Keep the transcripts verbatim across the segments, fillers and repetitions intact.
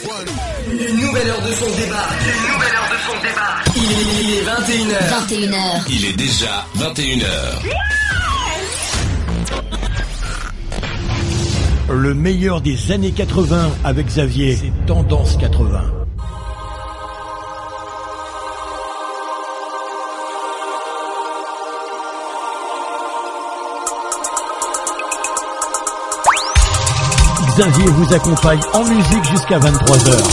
Une nouvelle heure de son débarque. Une nouvelle heure de son débarque. Il est, il est vingt et une heures. vingt et une heures. Il est déjà vingt et une heures. Le meilleur des années quatre-vingts avec Xavier, c'est Tendance quatre-vingts. Xavier vous accompagne en musique jusqu'à vingt-trois heures.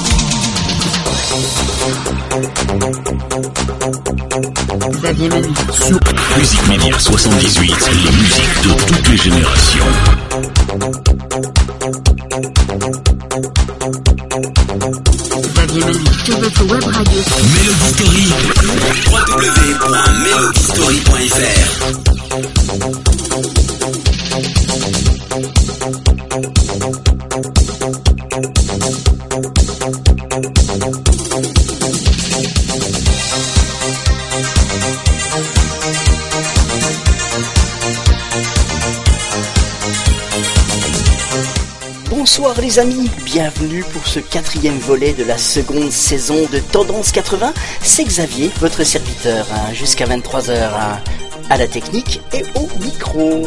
Xavier Manu. Sur Musique Média soixante-dix-huit, les musiques de toutes les générations. Xavier Manu sur votre web radio. Melody Story. w w w point melody story point f r. Bonsoir les amis, bienvenue pour ce quatrième volet de la seconde saison de Tendance quatre-vingts. C'est Xavier, votre serviteur, hein, jusqu'à vingt-trois heures, hein, à la technique et au micro.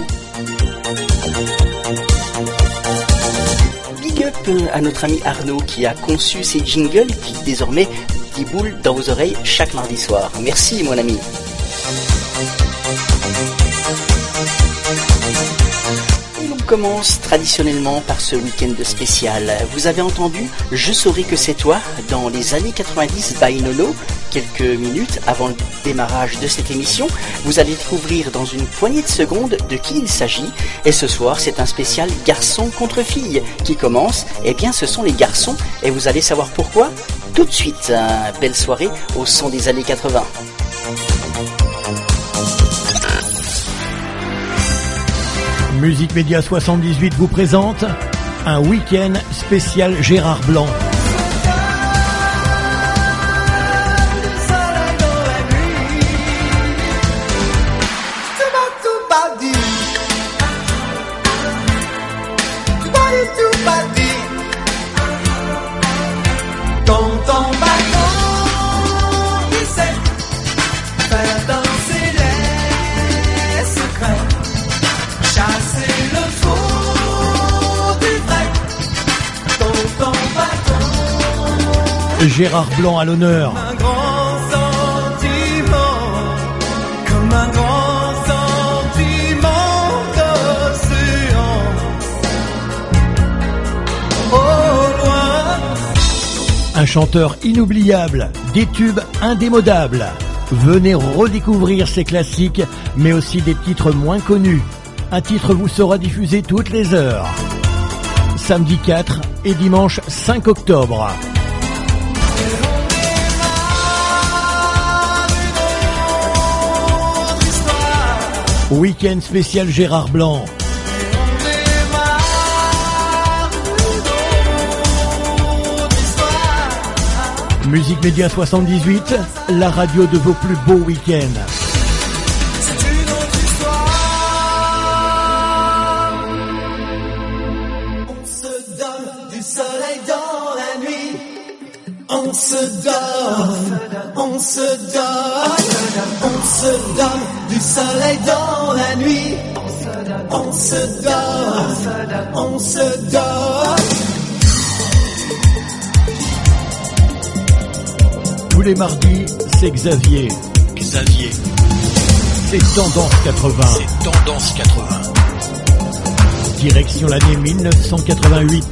Big up à notre ami Arnaud qui a conçu ces jingles qui désormais déboulent dans vos oreilles chaque mardi soir. Merci mon ami. On commence traditionnellement par ce week-end spécial. Vous avez entendu « Je saurai que c'est toi » dans les années quatre-vingt-dix by Nono. Quelques minutes avant le démarrage de cette émission, vous allez découvrir dans une poignée de secondes de qui il s'agit. Et ce soir, c'est un spécial garçon contre fille qui commence. Eh bien, ce sont les garçons et vous allez savoir pourquoi tout de suite. Une belle soirée au son des années quatre-vingts. Musique Média soixante-dix-huit vous présente un week-end spécial Gérard Blanc. Gérard Blanc à l'honneur. Un grand sentiment, comme un grand sentiment d'océan. Au loin. Un chanteur inoubliable, des tubes indémodables. Venez redécouvrir ses classiques, mais aussi des titres moins connus. Un titre vous sera diffusé toutes les heures. Samedi quatre et dimanche cinq octobre. Week-end spécial Gérard Blanc. Musique Média soixante-dix-huit, la radio de vos plus beaux week-ends. C'est une autre histoire. On se donne du soleil dans la nuit. On se donne, on se donne, on se donne du soleil dans la nuit. On se donne, on se donne. Tous les mardis, c'est Xavier. Xavier. C'est Tendance quatre-vingts. C'est Tendance quatre-vingts. Direction l'année mille neuf cent quatre-vingt-huit.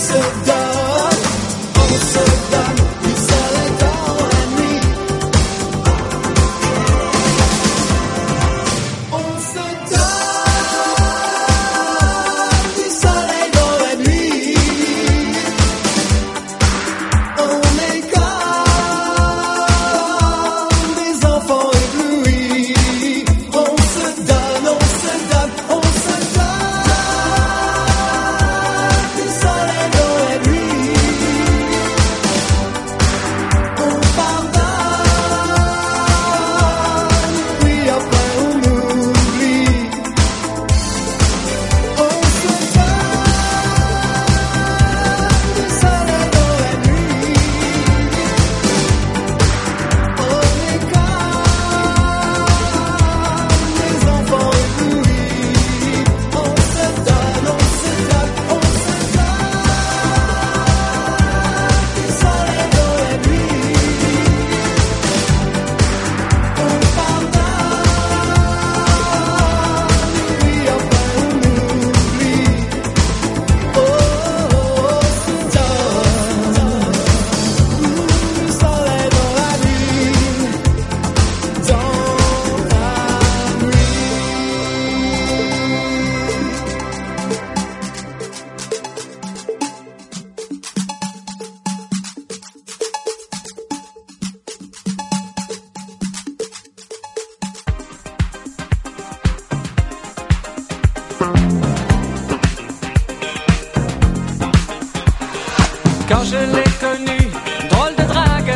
Quand je l'ai connue, drôle de drague,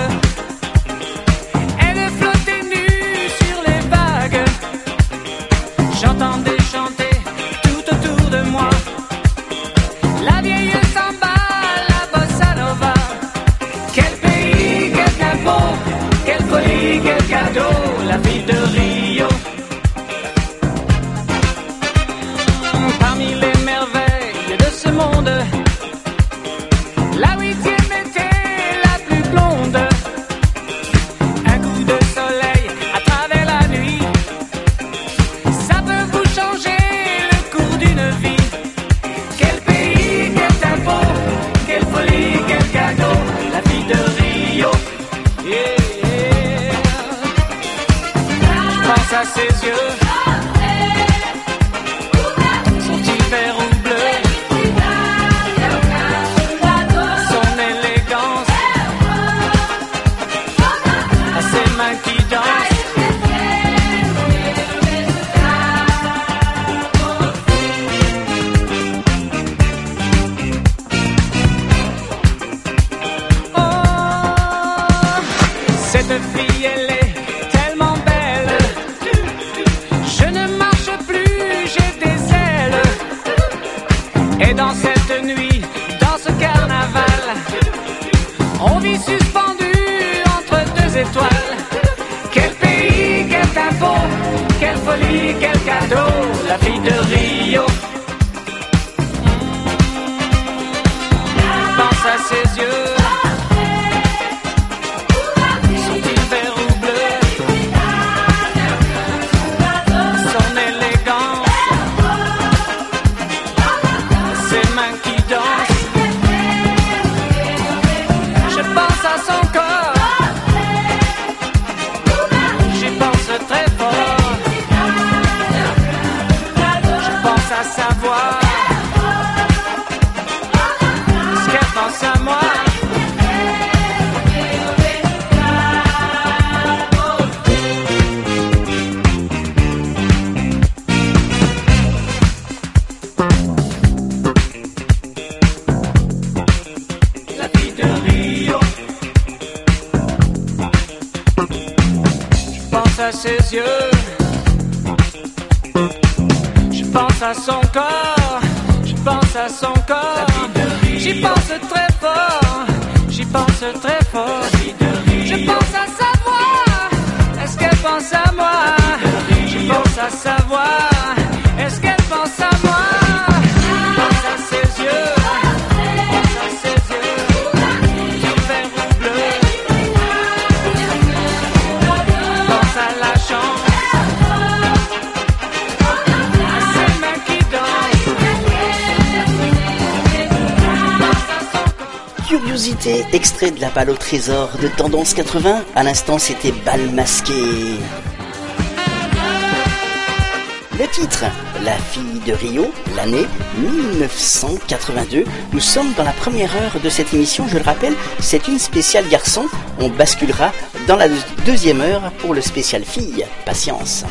elle flottait nue sur les vagues. J'entendais chanter tout autour de moi la vieille samba, la bossa nova. Quel pays, quel tempo, quelle folie, quel cadeau, la ville de Rio. Parmi les merveilles de ce monde, la huitième était la plus blonde. Un coup de soleil à travers la nuit, ça peut vous changer le cours d'une vie. Quel pays, quel tempo, quelle folie, quel cadeau, la vie de Rio. Yeah. Je pense à ses yeux, son petit verre ou bleu, son élégance, à ses mains qui dansent. Oh, cette fille, elle est tellement belle. Je ne marche plus, j'ai des ailes. Et dans cette nuit, dans ce carnaval, on vit suspendu entre deux étoiles. Quel pays, quel tempo, quelle folie, quel cadeau, la vie de Rio. Pense à ses yeux, son petit verre ou bleu, son élégance, ses mains qui dansent. Je pense à son corps, j'y pense très fort. Je pense à sa voix, ce qu'elle pense à moi. La vie de Rio. Je pense à ses yeux, je pense à son corps, je pense à son corps. J'y pense très fort, j'y pense très fort. Je pense à sa voix, est-ce qu'elle pense à moi? Je pense à sa voix, est-ce qu'elle pense à moi? Je pense à ses yeux, je pense à ses yeux, du vert ou bleu. Je pense à la chance, à ses mains qui dansent. Je pense à Curiosité, extrait de la balle au trésor de Tendance quatre-vingts. À l'instant, c'était Bal masqué. Le titre, La fille de Rio, l'année dix-neuf cent quatre-vingt-deux. Nous sommes dans la première heure de cette émission, je le rappelle, c'est une spéciale garçon. On basculera dans la deuxième heure pour le spécial fille. Patience.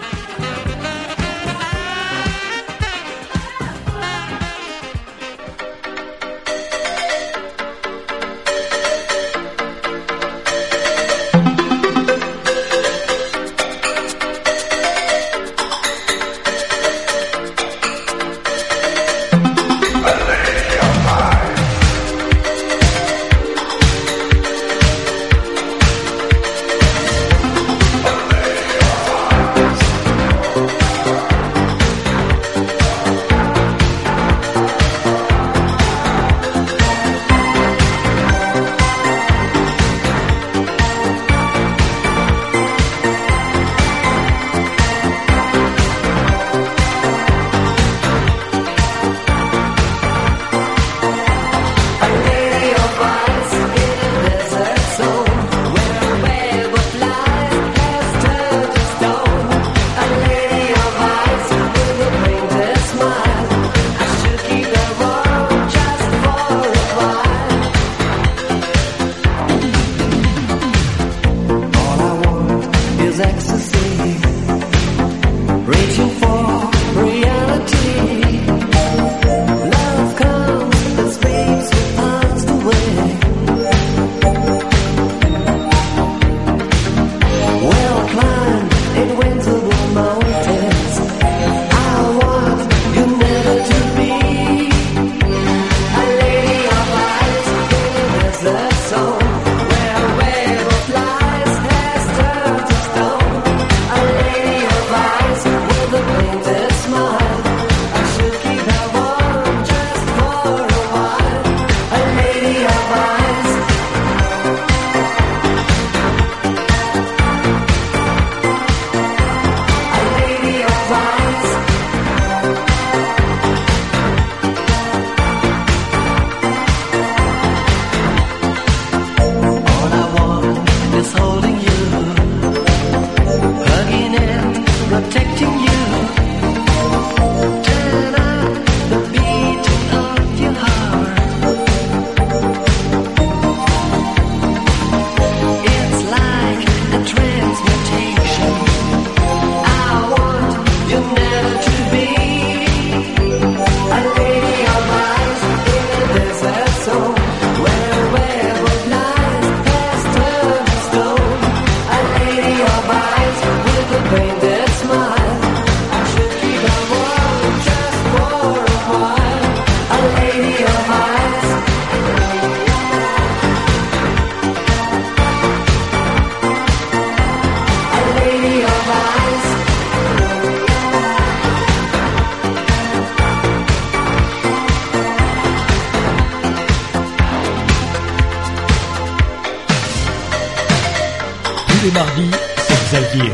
les mardis, c'est Xavier.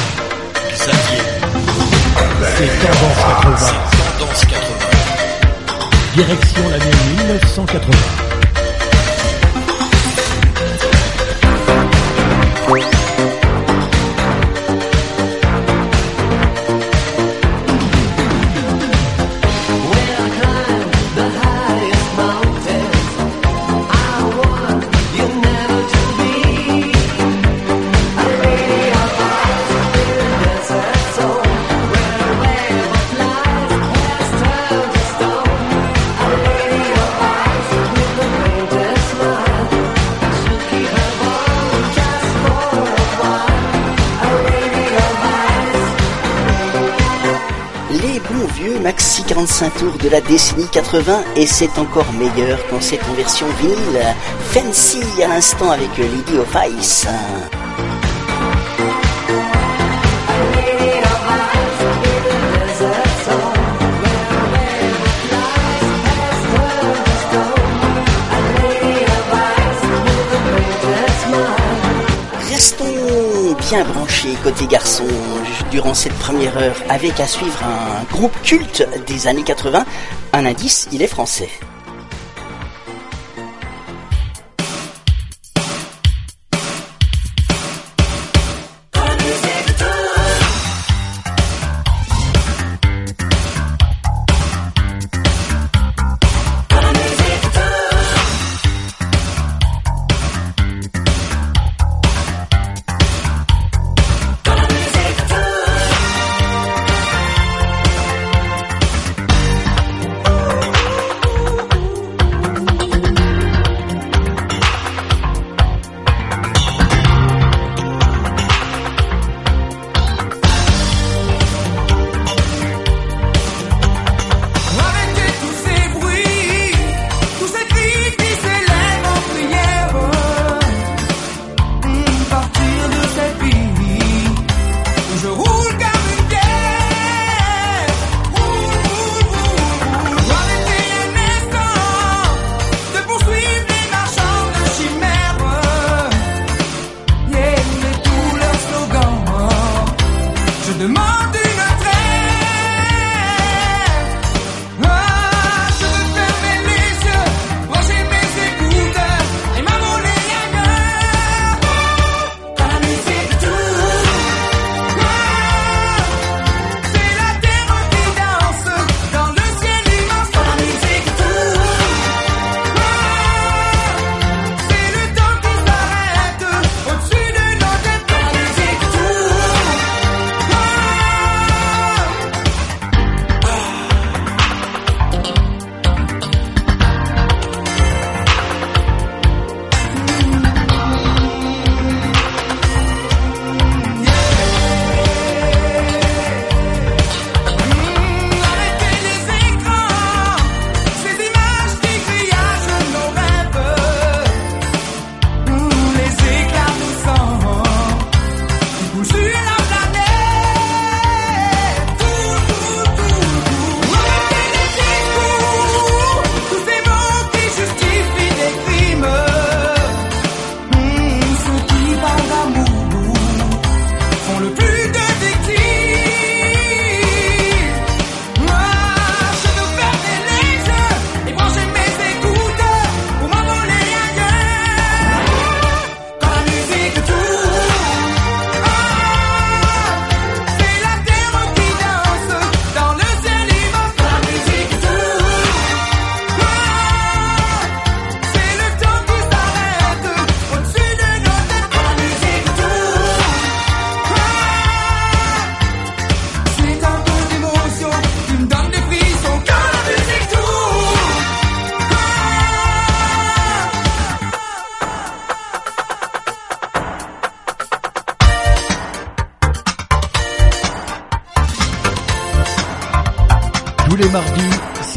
Xavier. C'est Tendance quatre-vingts. C'est Tendance quatre-vingts. Direction l'année mille neuf cent quatre-vingts. Maxi quarante-cinq tours de la décennie quatre-vingts, et c'est encore meilleur quand c'est en version vinyle. Fancy à l'instant avec Lady of Ice. Restons bien branchés côté garçon durant cette première heure avec à suivre un groupe culte des années quatre-vingts. Un indice, il est français.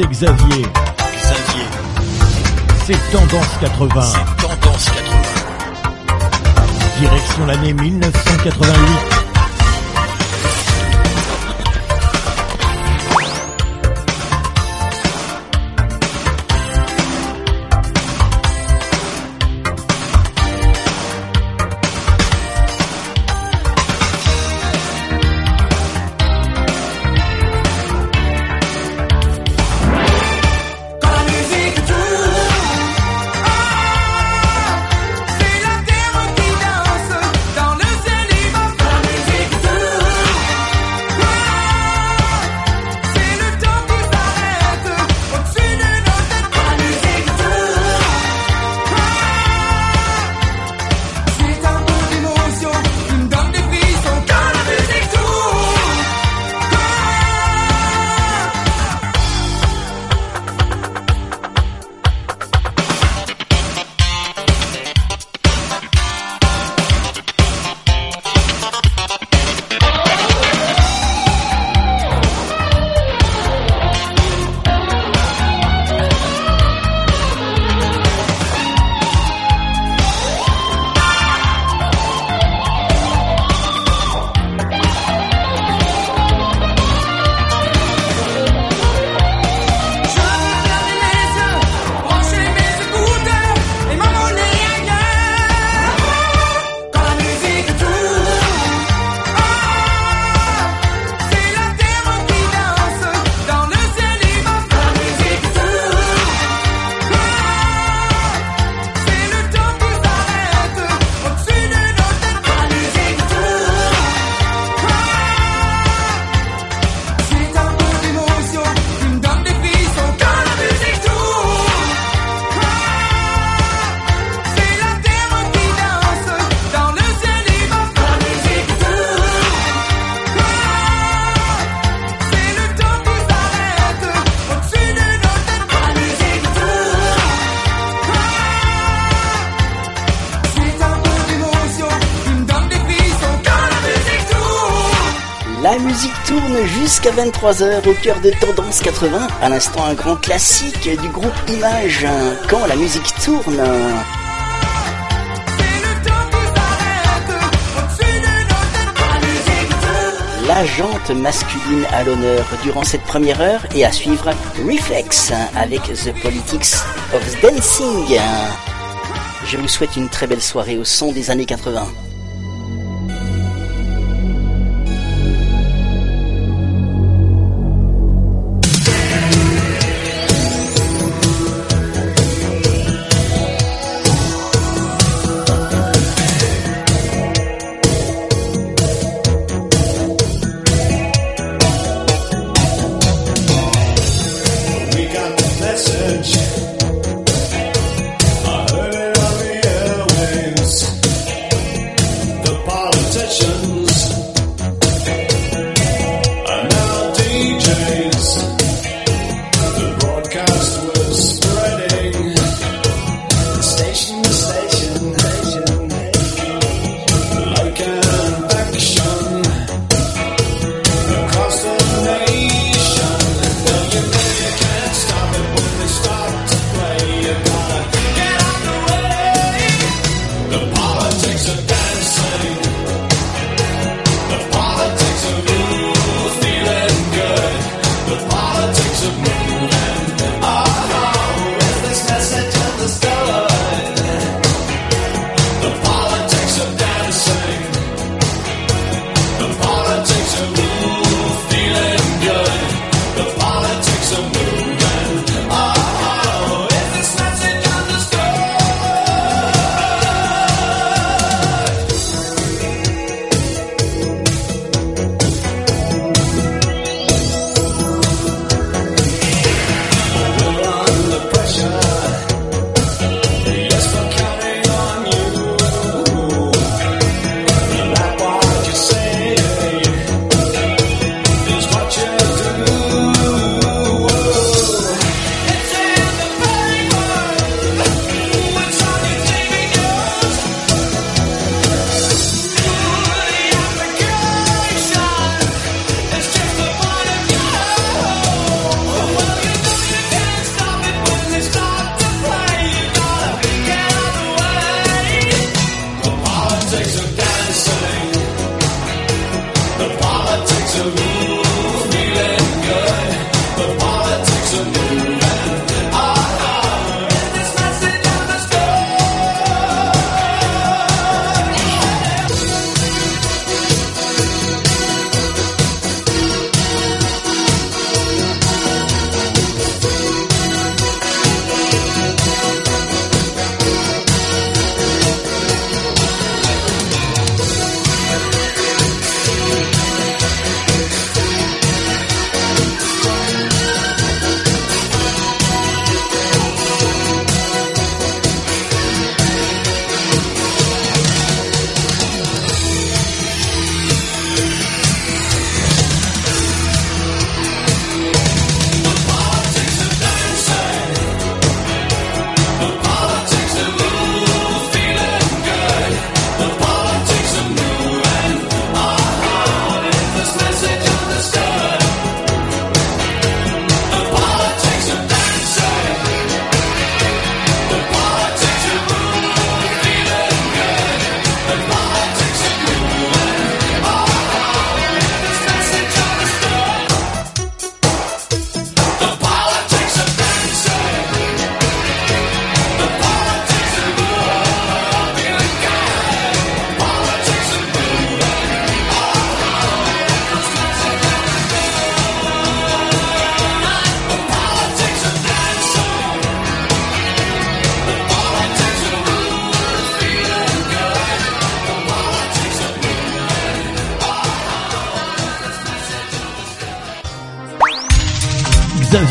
c'est Xavier. Xavier. C'est Tendance quatre-vingts. C'est Tendance quatre-vingts. Direction l'année mille neuf cent quatre-vingt-huit. La musique tourne jusqu'à vingt-trois heures au cœur de Tendance quatre-vingts. À l'instant, un grand classique du groupe Image, Quand la musique tourne. La jante masculine à l'honneur durant cette première heure, et à suivre Reflex avec The Politics of Dancing. Je vous souhaite une très belle soirée au son des années quatre-vingts. Stop it when they stop.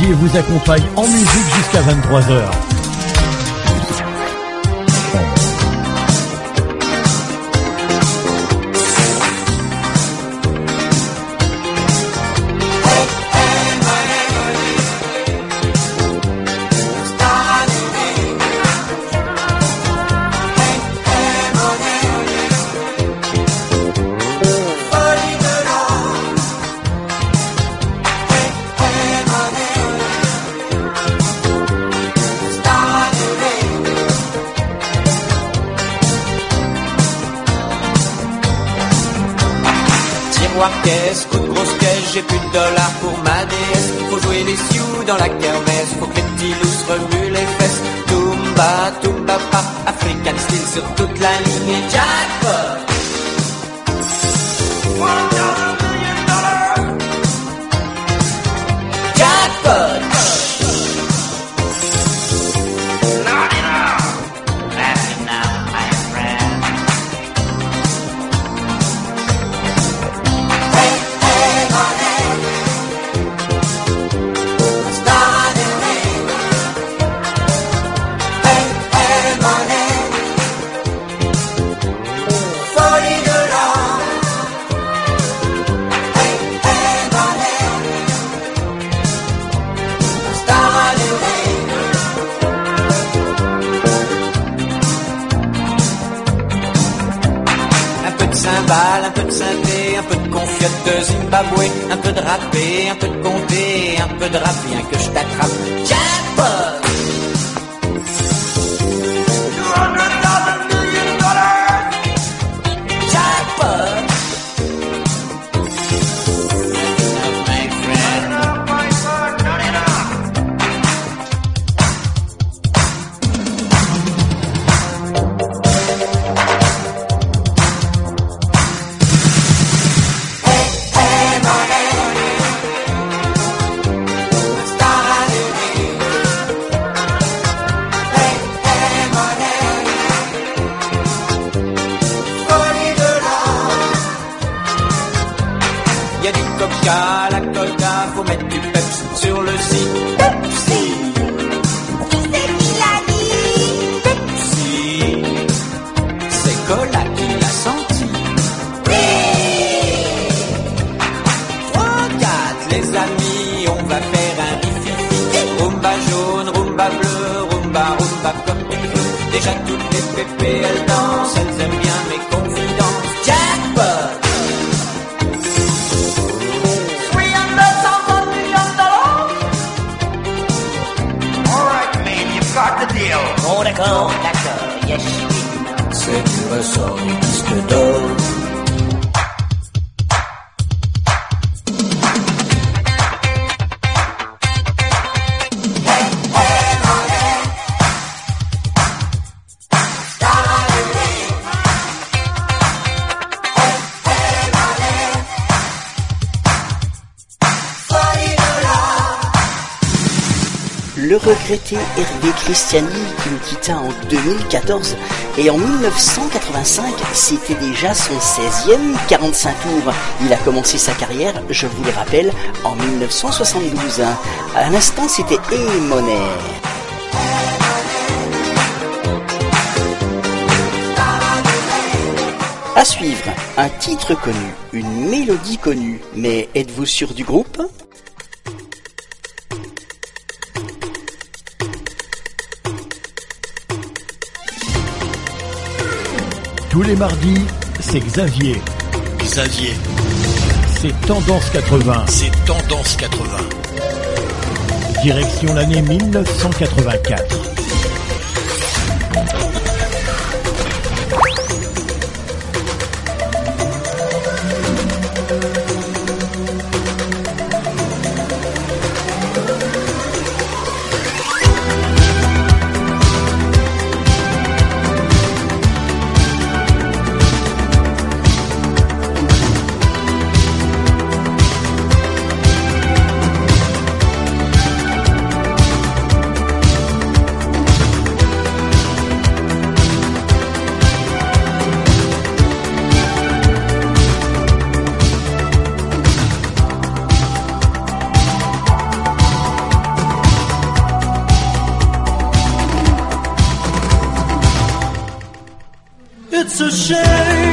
Xavier vous accompagne en musique jusqu'à vingt-trois heures. Caisse, coup de grosse caisse, j'ai plus de dollars pour ma déesse. Faut jouer les sioux dans la kermesse, faut que les petits loups se remuent les fesses. Tumba, tumba, pa, African style sur toute la ligne. Jackpot! One dollar, million dollars. Jackpot! Not enough. That's enough, my friend. Un peu de synthé, un peu de confiote de Zimbabwe, un peu de râpé, un peu de comté, un peu de rap, bien que je t'attrape. Jackpot! two hundred thousand million dollars! Jackpot! Not enough, my friend. Not enough, my son, not enough. La coca, faut mettre du Pepsi sur le site. Pepsi! Qui c'est qui l'a dit? Pepsi! C'est Cola qui l'a senti. Oui! trois, quatre, les amis, on va faire un rififi. Rumba jaune, rumba bleu, rumba, rumba comme tu veux. Déjà toutes les pépées, elles dansent, elles aiment bien mes confidences. Jackpot! Oh d'accord, d'accord, yes. C'est du ressort du disque d'or. Le regretté Hervé Christiani qui nous quitta en deux mille quatorze et en mille neuf cent quatre-vingt-cinq, c'était déjà son seizième quarante-cinq tours. Il a commencé sa carrière, je vous le rappelle, en mille neuf cent soixante-douze. À l'instant, c'était Et Monnaie. À suivre, un titre connu, une mélodie connue, mais êtes-vous sûr du groupe ? Tous les mardis, c'est Xavier. Xavier. C'est Tendance quatre-vingts. C'est Tendance quatre-vingts. Direction l'année mille neuf cent quatre-vingt-quatre. It's a shame.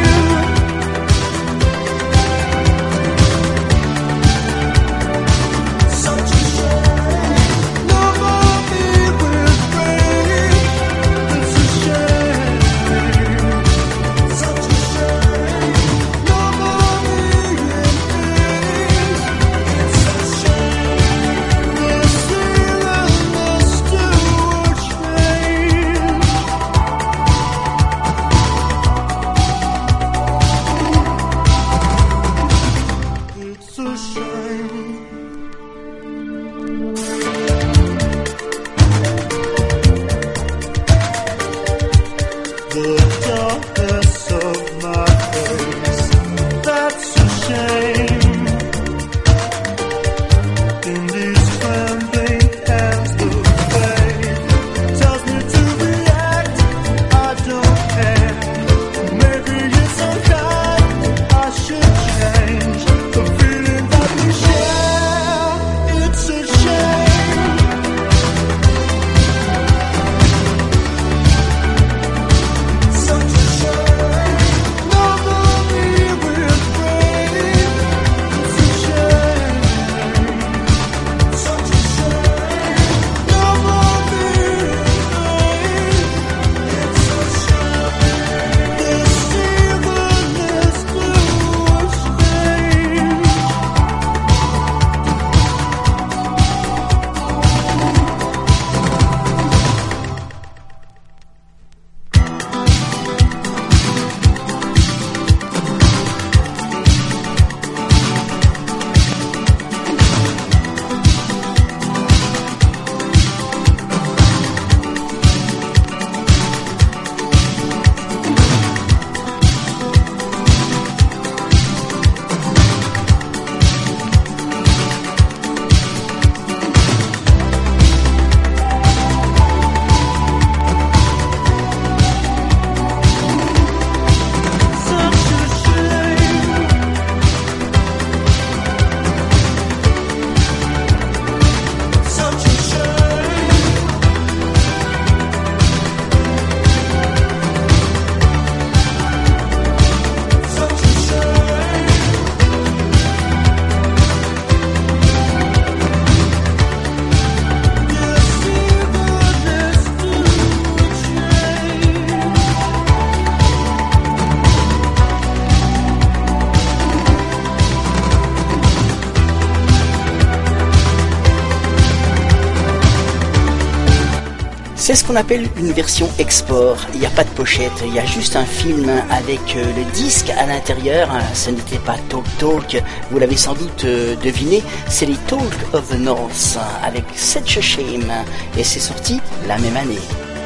C'est ce qu'on appelle une version export. Il n'y a pas de pochette, il y a juste un film avec le disque à l'intérieur. Ce n'était pas Talk Talk, vous l'avez sans doute deviné, c'est les Talk of the North avec Such a Shame. Et c'est sorti la même année.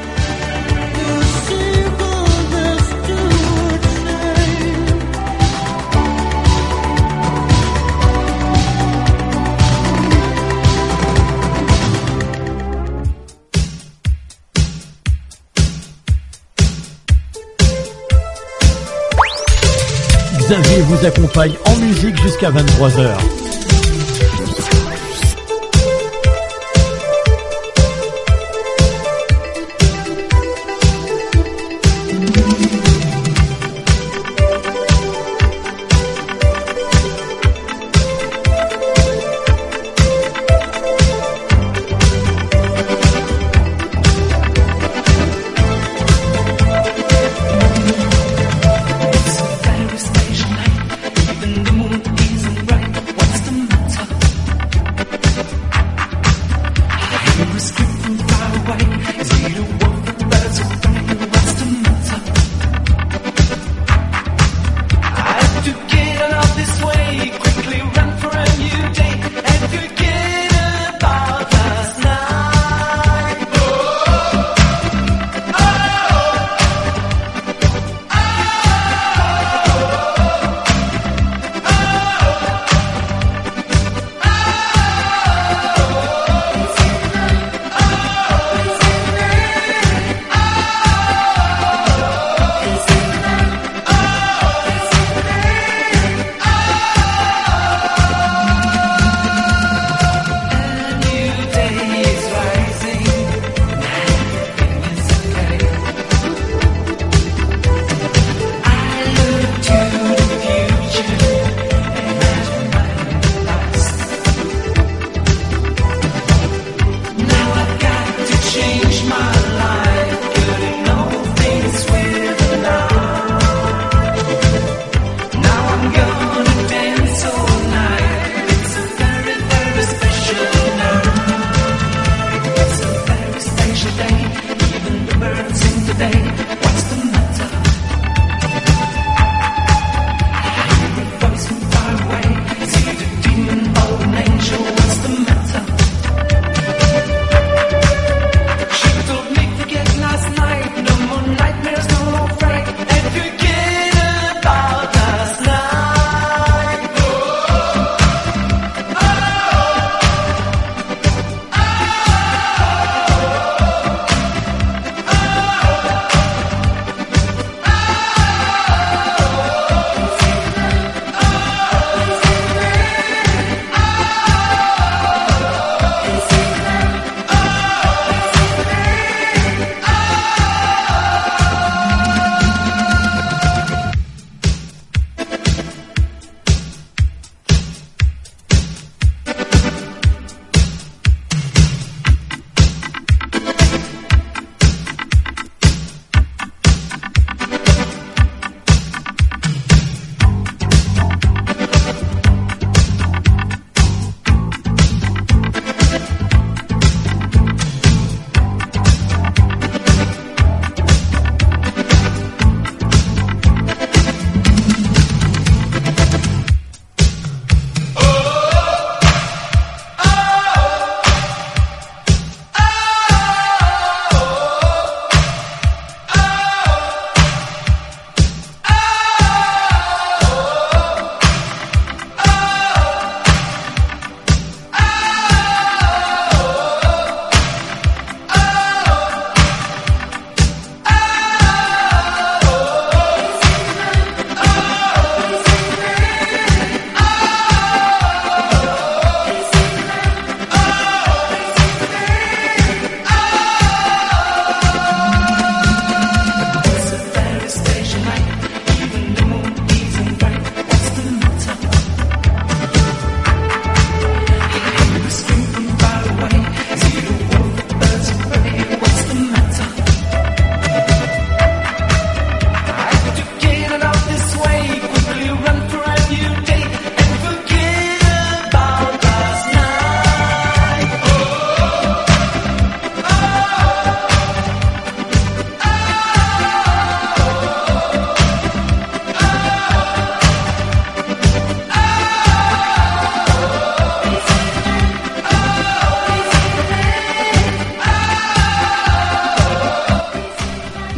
Xavier vous accompagne en musique jusqu'à vingt-trois heures. What's the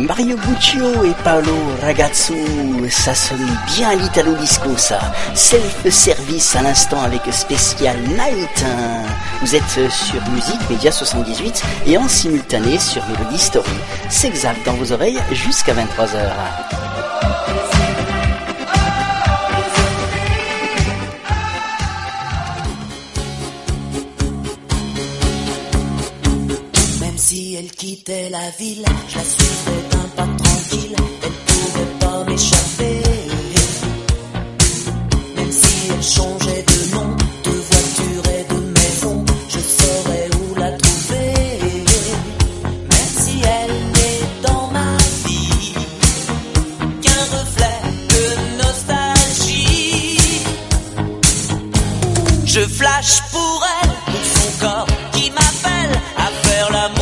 Mario Guccio et Paolo Ragazzo, ça sonne bien l'Italo Disco ça. Self-service à l'instant avec Special Night. Vous êtes sur Musique Média soixante-dix-huit et en simultané sur Melody Story. C'est exact dans vos oreilles jusqu'à vingt-trois heures. Si elle quittait la ville, je la suivais d'un pas tranquille, elle pouvait pas m'échapper. Même si elle changeait de nom, de voiture et de maison, je saurais où la trouver. Même si elle n'est dans ma vie qu'un reflet de nostalgie, je flash pour elle, pour son corps qui m'appelle à faire l'amour.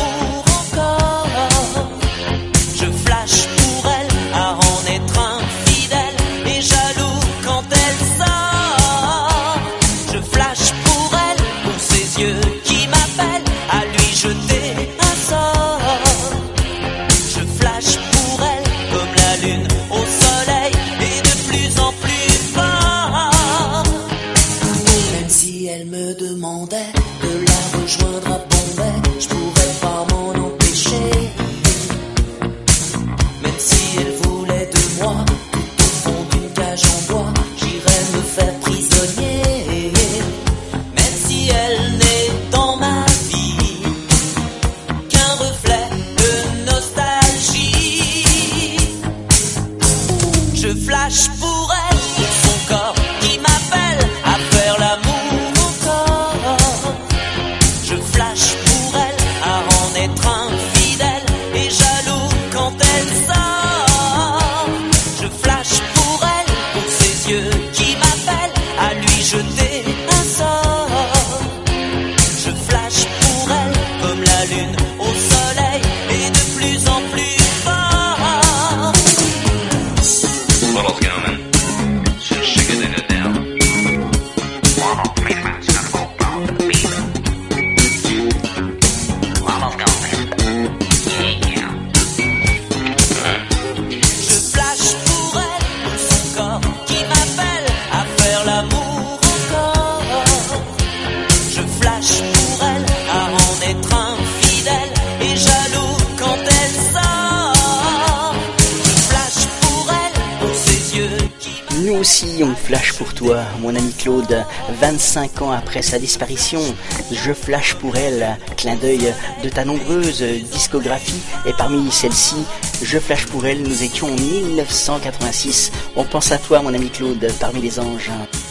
On flash pour toi, mon ami Claude, vingt-cinq ans après sa disparition, je flash pour elle, clin d'œil de ta nombreuse discographie, et parmi celles-ci, je flash pour elle, nous étions en dix-neuf cent quatre-vingt-six, on pense à toi mon ami Claude, parmi les anges.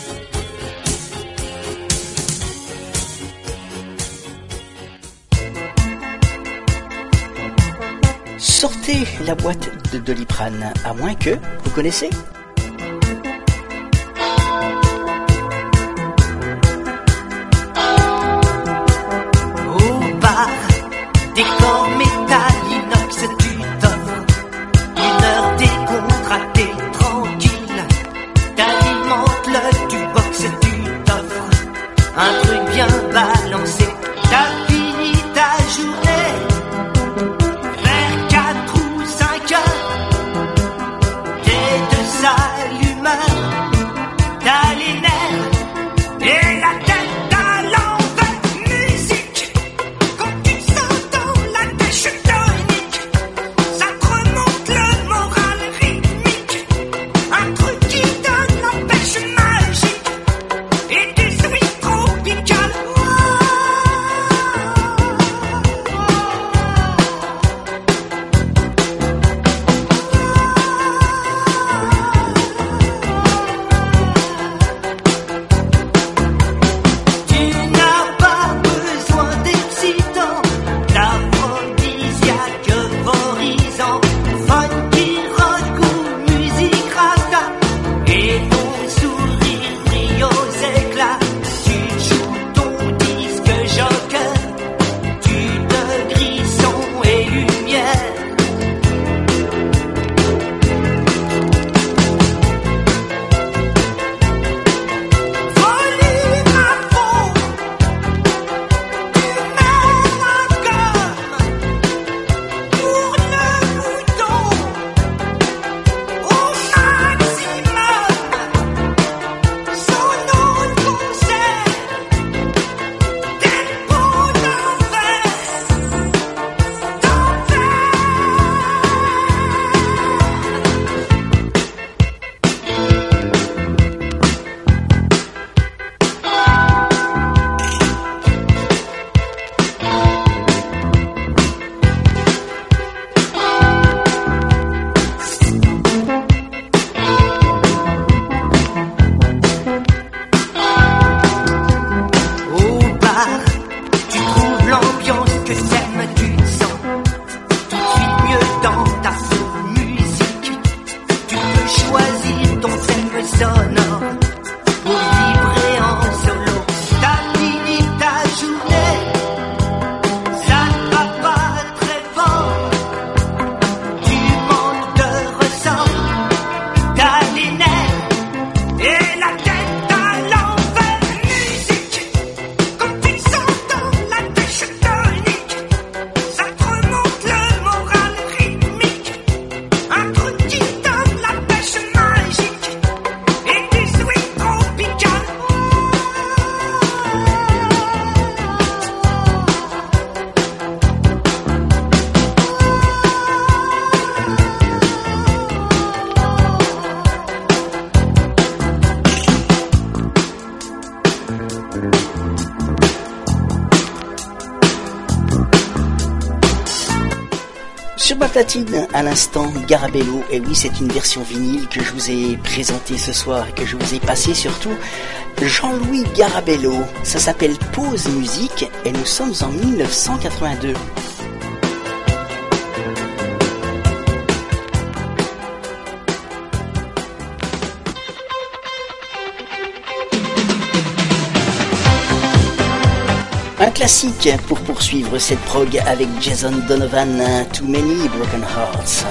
Sortez la boîte de Doliprane, à moins que, vous connaissez ? Décor métal inox, tu t'offres une heure décontractée, tranquille. T'alimentes le du-box, tu t'offres un truc bien balancé. T'as fini ta journée vers quatre ou cinq heures. T'es de ça Sur ma platine, à l'instant, Garabello, et oui, c'est une version vinyle que je vous ai présentée ce soir et que je vous ai passée surtout. Jean-Louis Garabello, ça s'appelle Pause Musique et nous sommes en mille neuf cent quatre-vingt-deux. Un classique pour poursuivre cette prog avec Jason Donovan, Too Many Broken Hearts.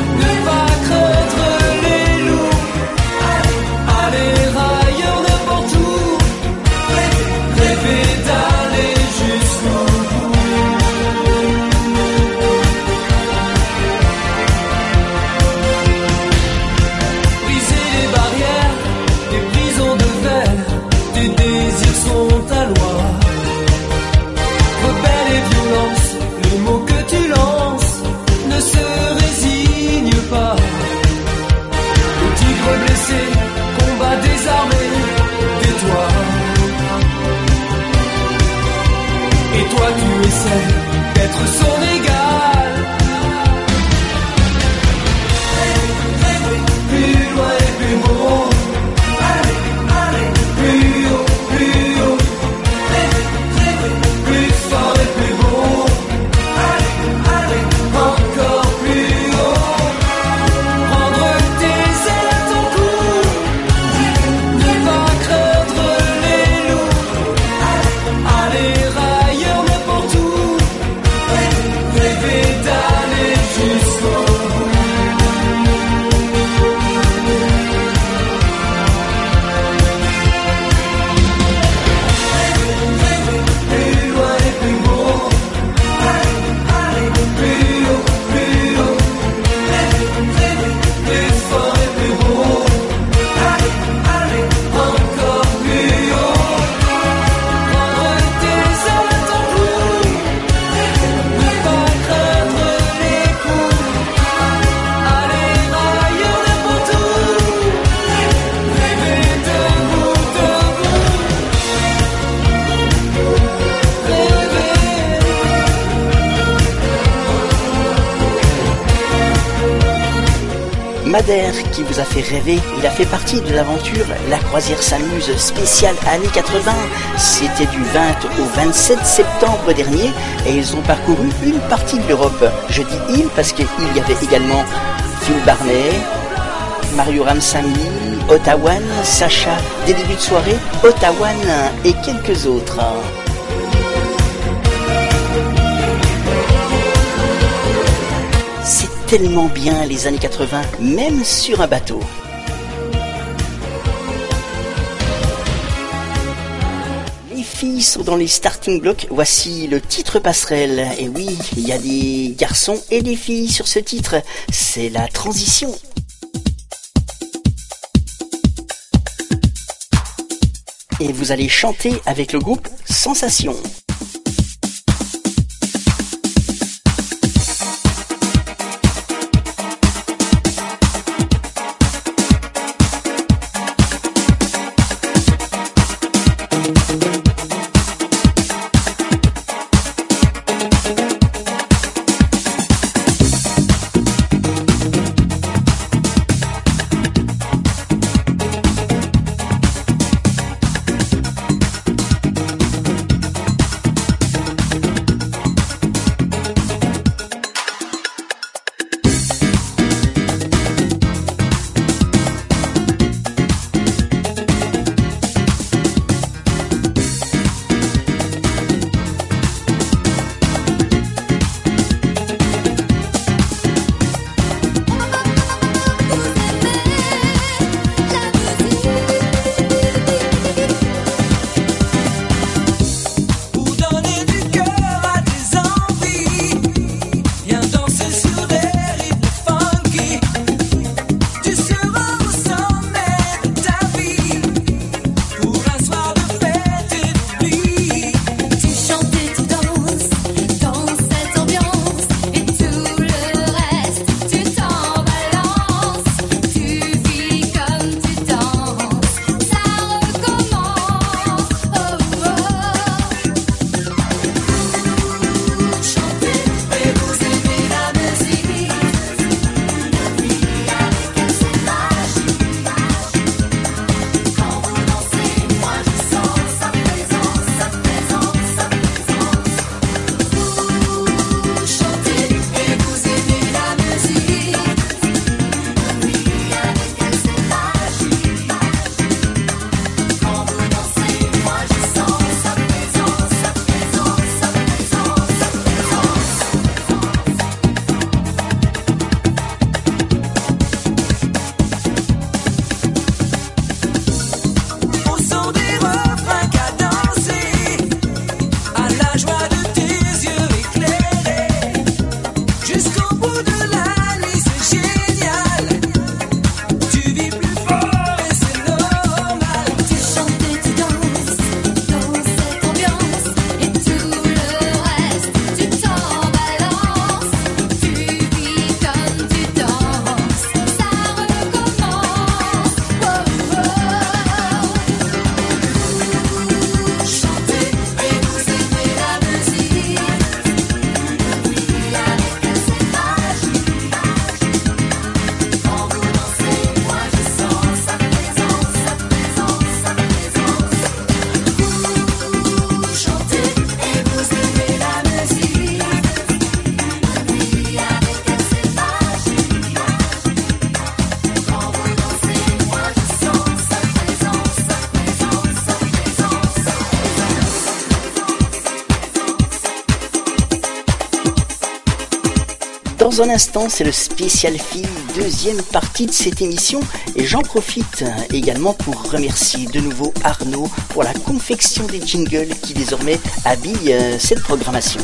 N'importe Madère qui vous a fait rêver, il a fait partie de l'aventure La Croisière s'amuse spéciale années quatre-vingts. C'était du vingt au vingt-sept septembre dernier et ils ont parcouru une partie de l'Europe. Je dis ils parce qu'il y avait également Phil Barnet, Mario Ramsamy, Ottawan, Sacha, des débuts de soirée, Ottawan et quelques autres. C'est tellement bien les années quatre-vingts, même sur un bateau. Les filles sont dans les starting blocks, voici le titre passerelle. Et oui, il y a des garçons et des filles sur ce titre, c'est la transition. Et vous allez chanter avec le groupe Sensation. Dans un instant, c'est le spécial film, deuxième partie de cette émission. Et j'en profite également pour remercier de nouveau Arnaud pour la confection des jingles qui désormais habillent cette programmation.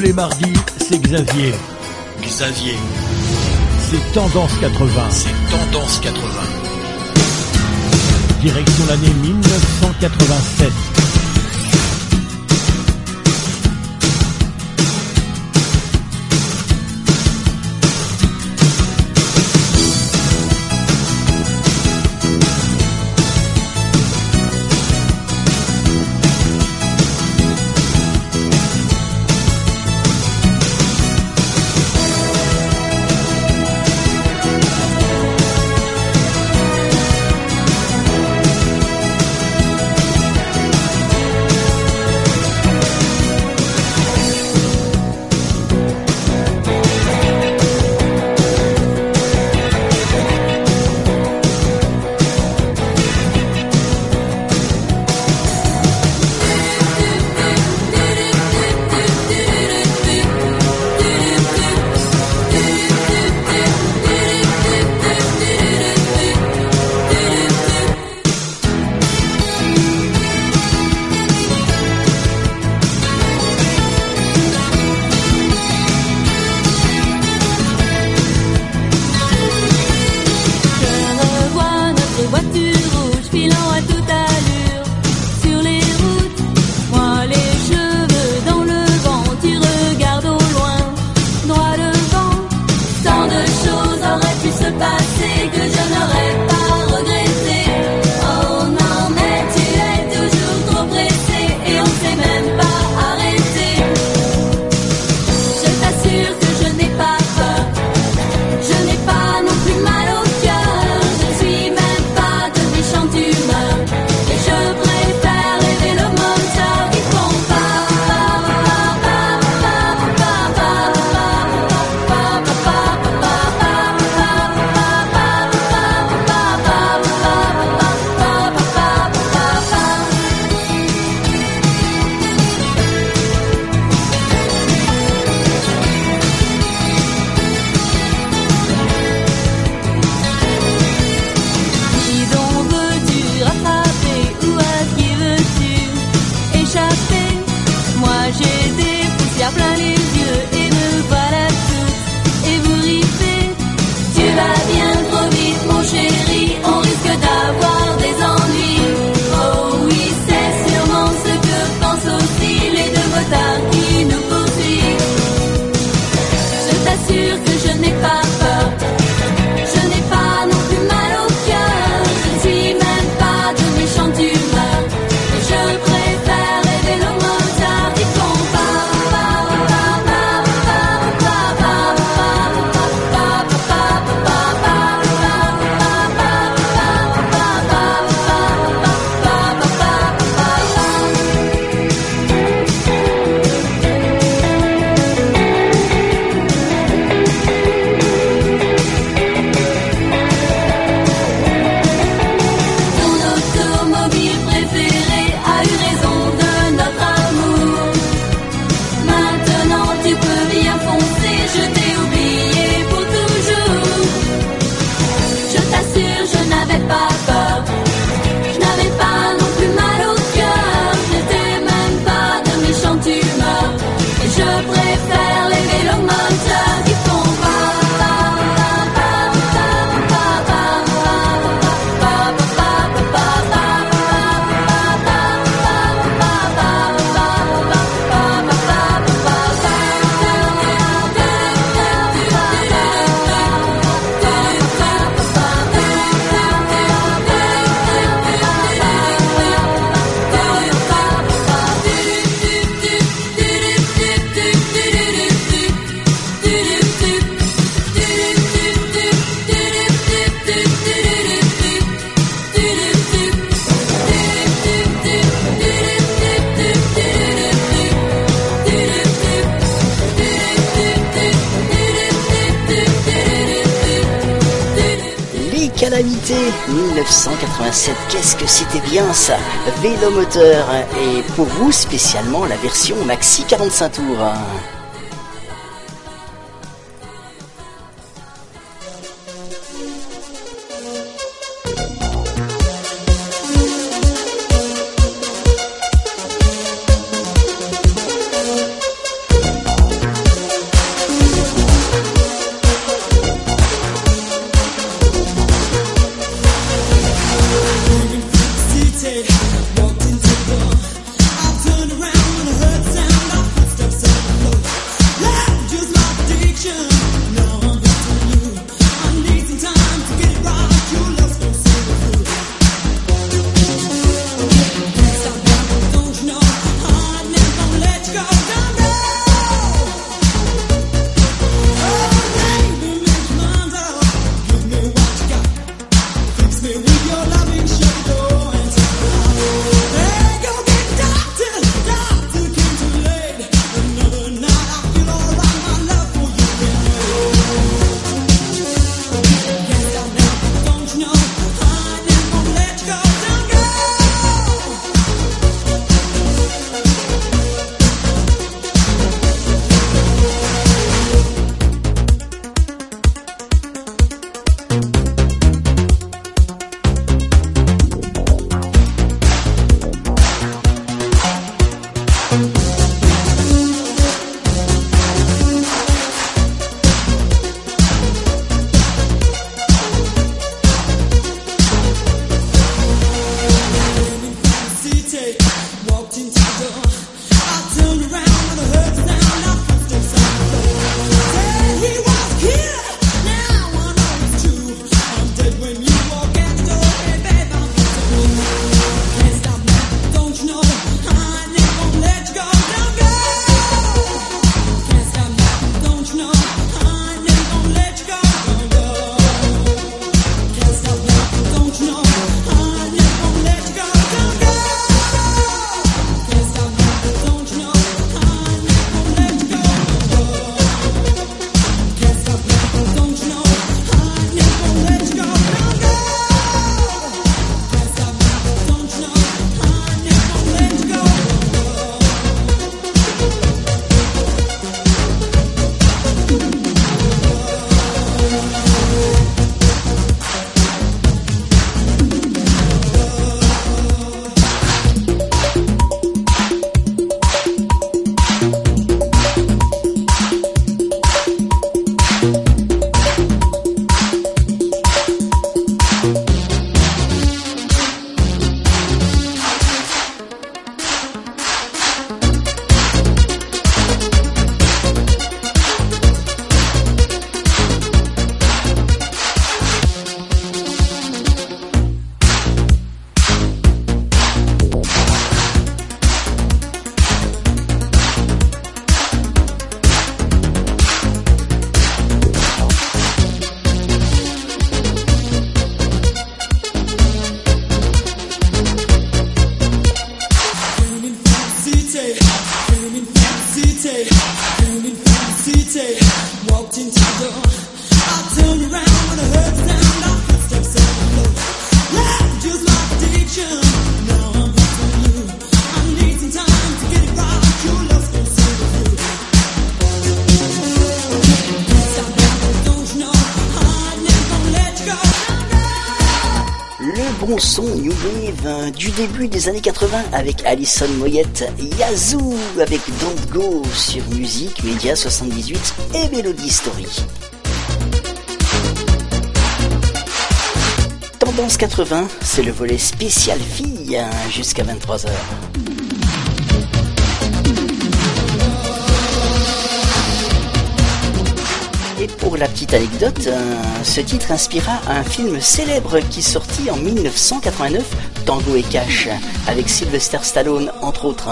les mardis, c'est Xavier. Xavier. C'est Tendance quatre-vingts. C'est Tendance quatre-vingts. Direction l'année mille neuf cent quatre-vingt-sept. Calamité mille neuf cent quatre-vingt-sept, qu'est-ce que c'était bien ça, Vélomoteur, et pour vous spécialement la version maxi quarante-cinq tours. bon son New Wave du début des années quatre-vingts avec Alison Moyet, Yazoo avec Don't Go sur Musique Média soixante-dix-huit et Melody Story. Tendance quatre-vingts, c'est le volet spécial filles jusqu'à vingt-trois heures. Et pour la petite anecdote, ce titre inspira un film célèbre qui sortit en mille neuf cent quatre-vingt-neuf, Tango et Cash, avec Sylvester Stallone entre autres.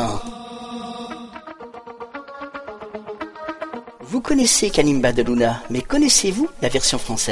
Vous connaissez Kalimba de Luna, mais connaissez-vous la version française ?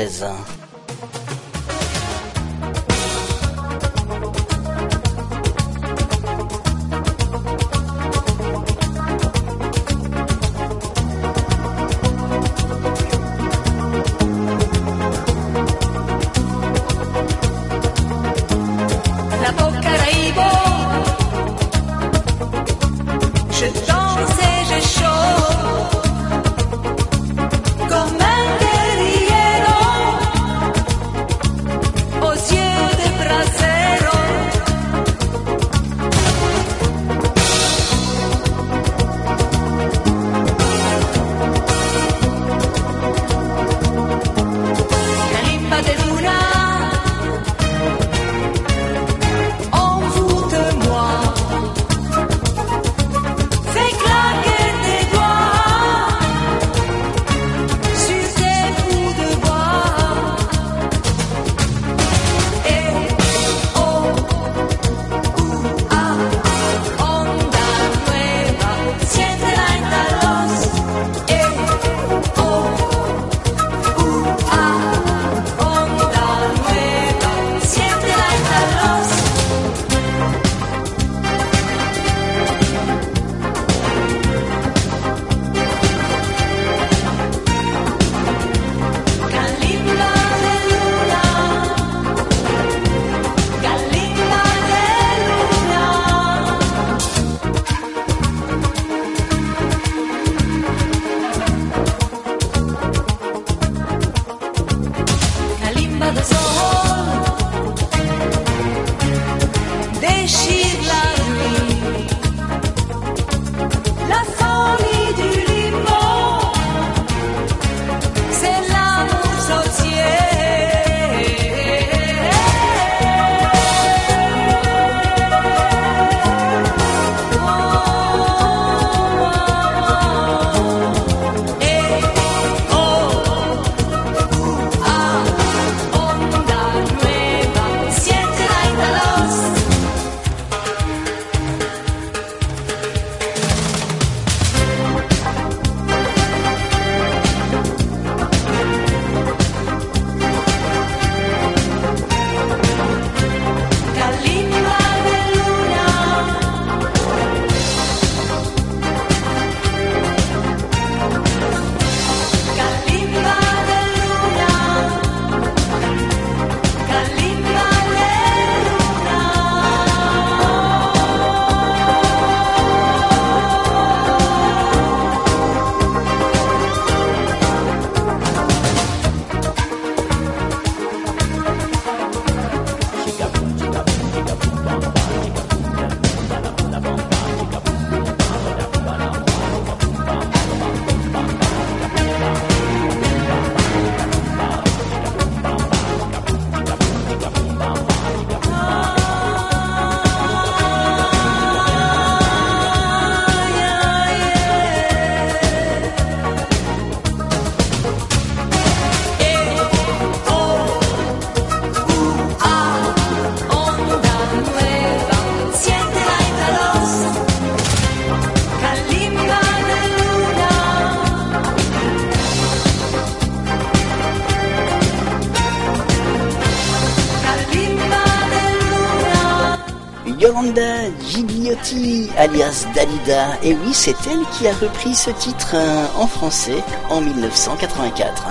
Yolanda Gigliotti, alias Dalida. Et oui, c'est elle qui a repris ce titre euh, en français en mille neuf cent quatre-vingt-quatre.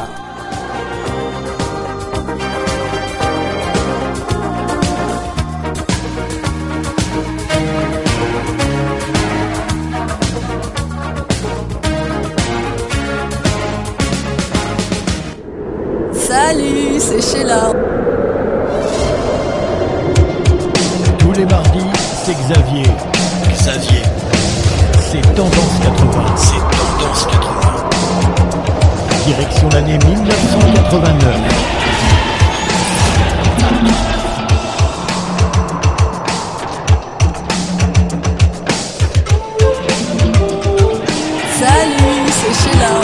Salut, c'est Sheila. c'est Xavier. Xavier. C'est Tendance quatre-vingts. C'est Tendance quatre-vingts. Direction l'année mille neuf cent quatre-vingt-neuf. Salut, c'est Sheila.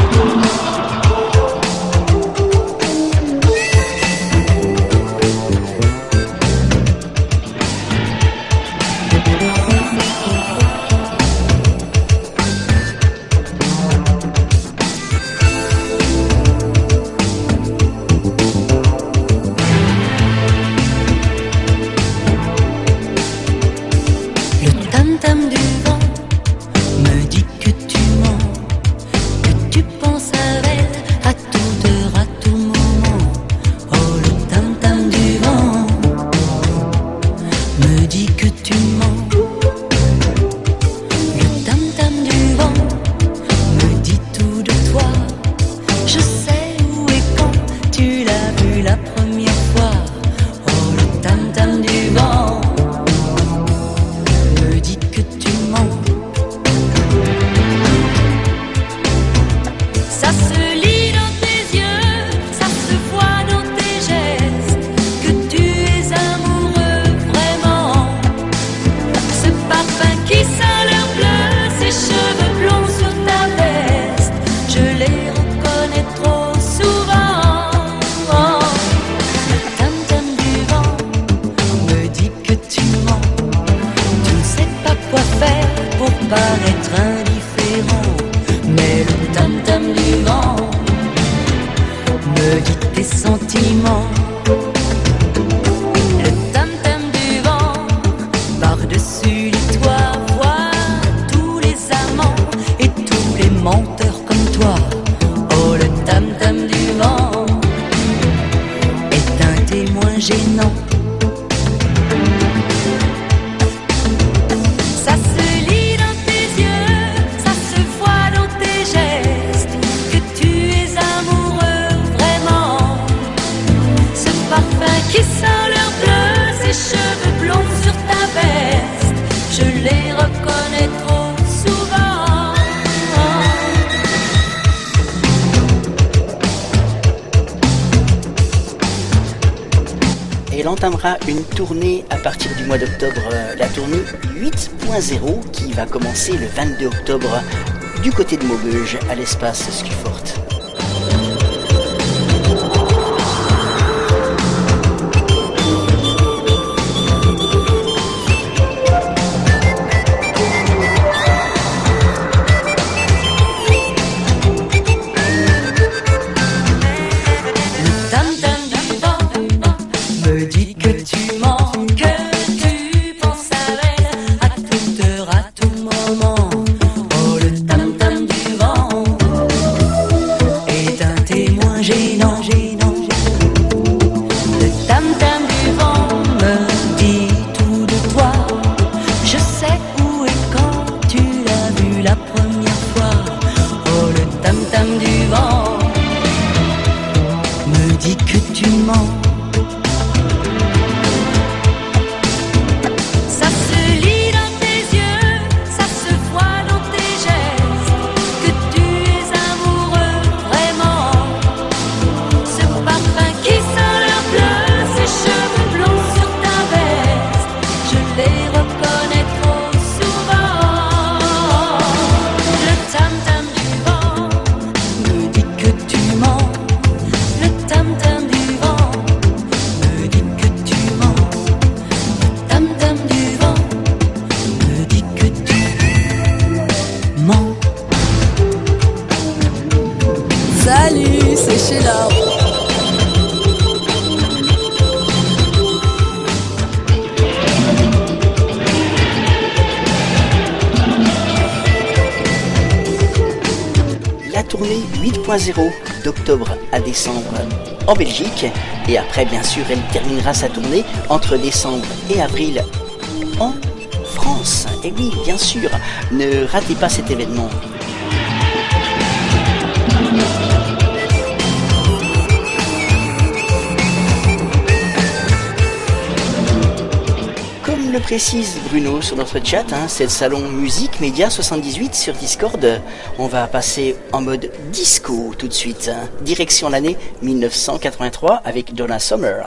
Elle entamera une tournée à partir du mois d'octobre, euh, la tournée huit point zéro qui va commencer le vingt-deux octobre du côté de Maubeuge à l'espace Scufort. D'octobre à décembre en Belgique et après bien sûr elle terminera sa tournée entre décembre et avril en France. Et oui bien sûr, ne ratez pas cet événement. Comme le précise Bruno sur notre chat, hein, c'est le salon Musique Média soixante-dix-huit sur Discord. On va passer en mode disco tout de suite. Hein. Direction l'année mille neuf cent quatre-vingt-trois avec Donna Summer.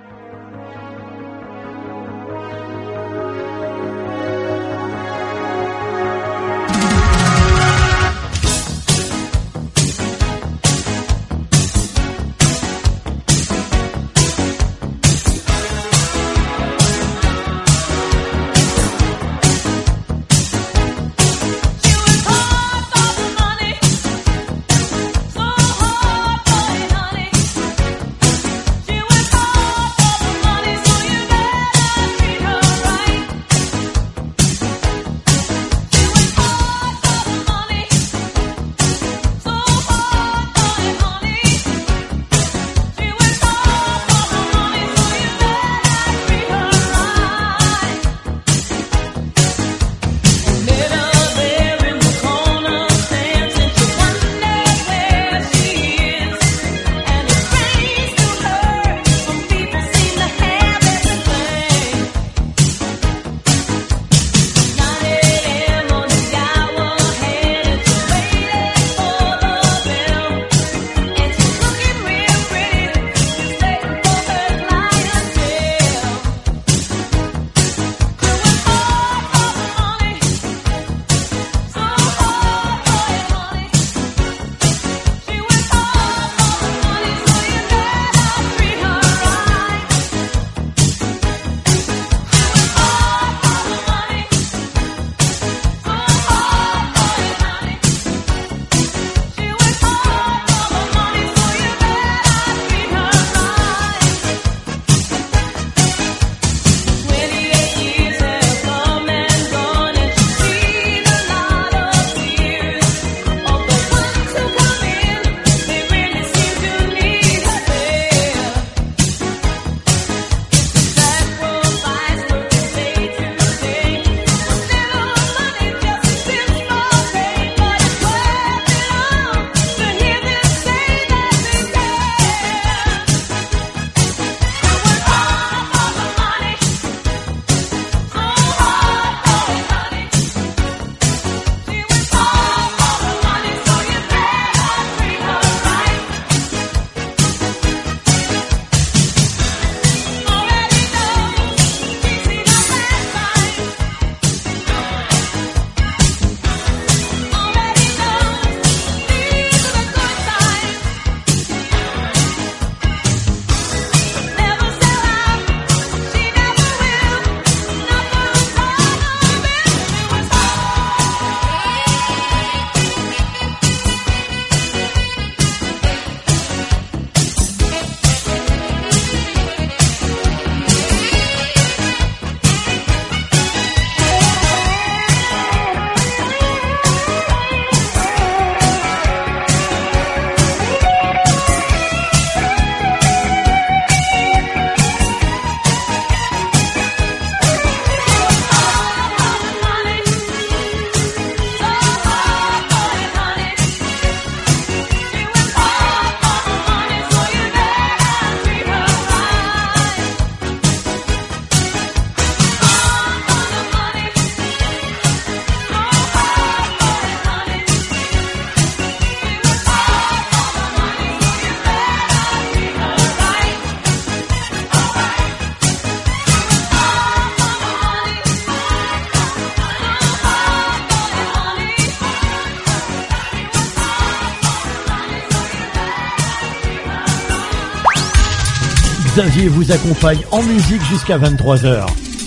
Xavier vous accompagne en musique jusqu'à vingt-trois heures.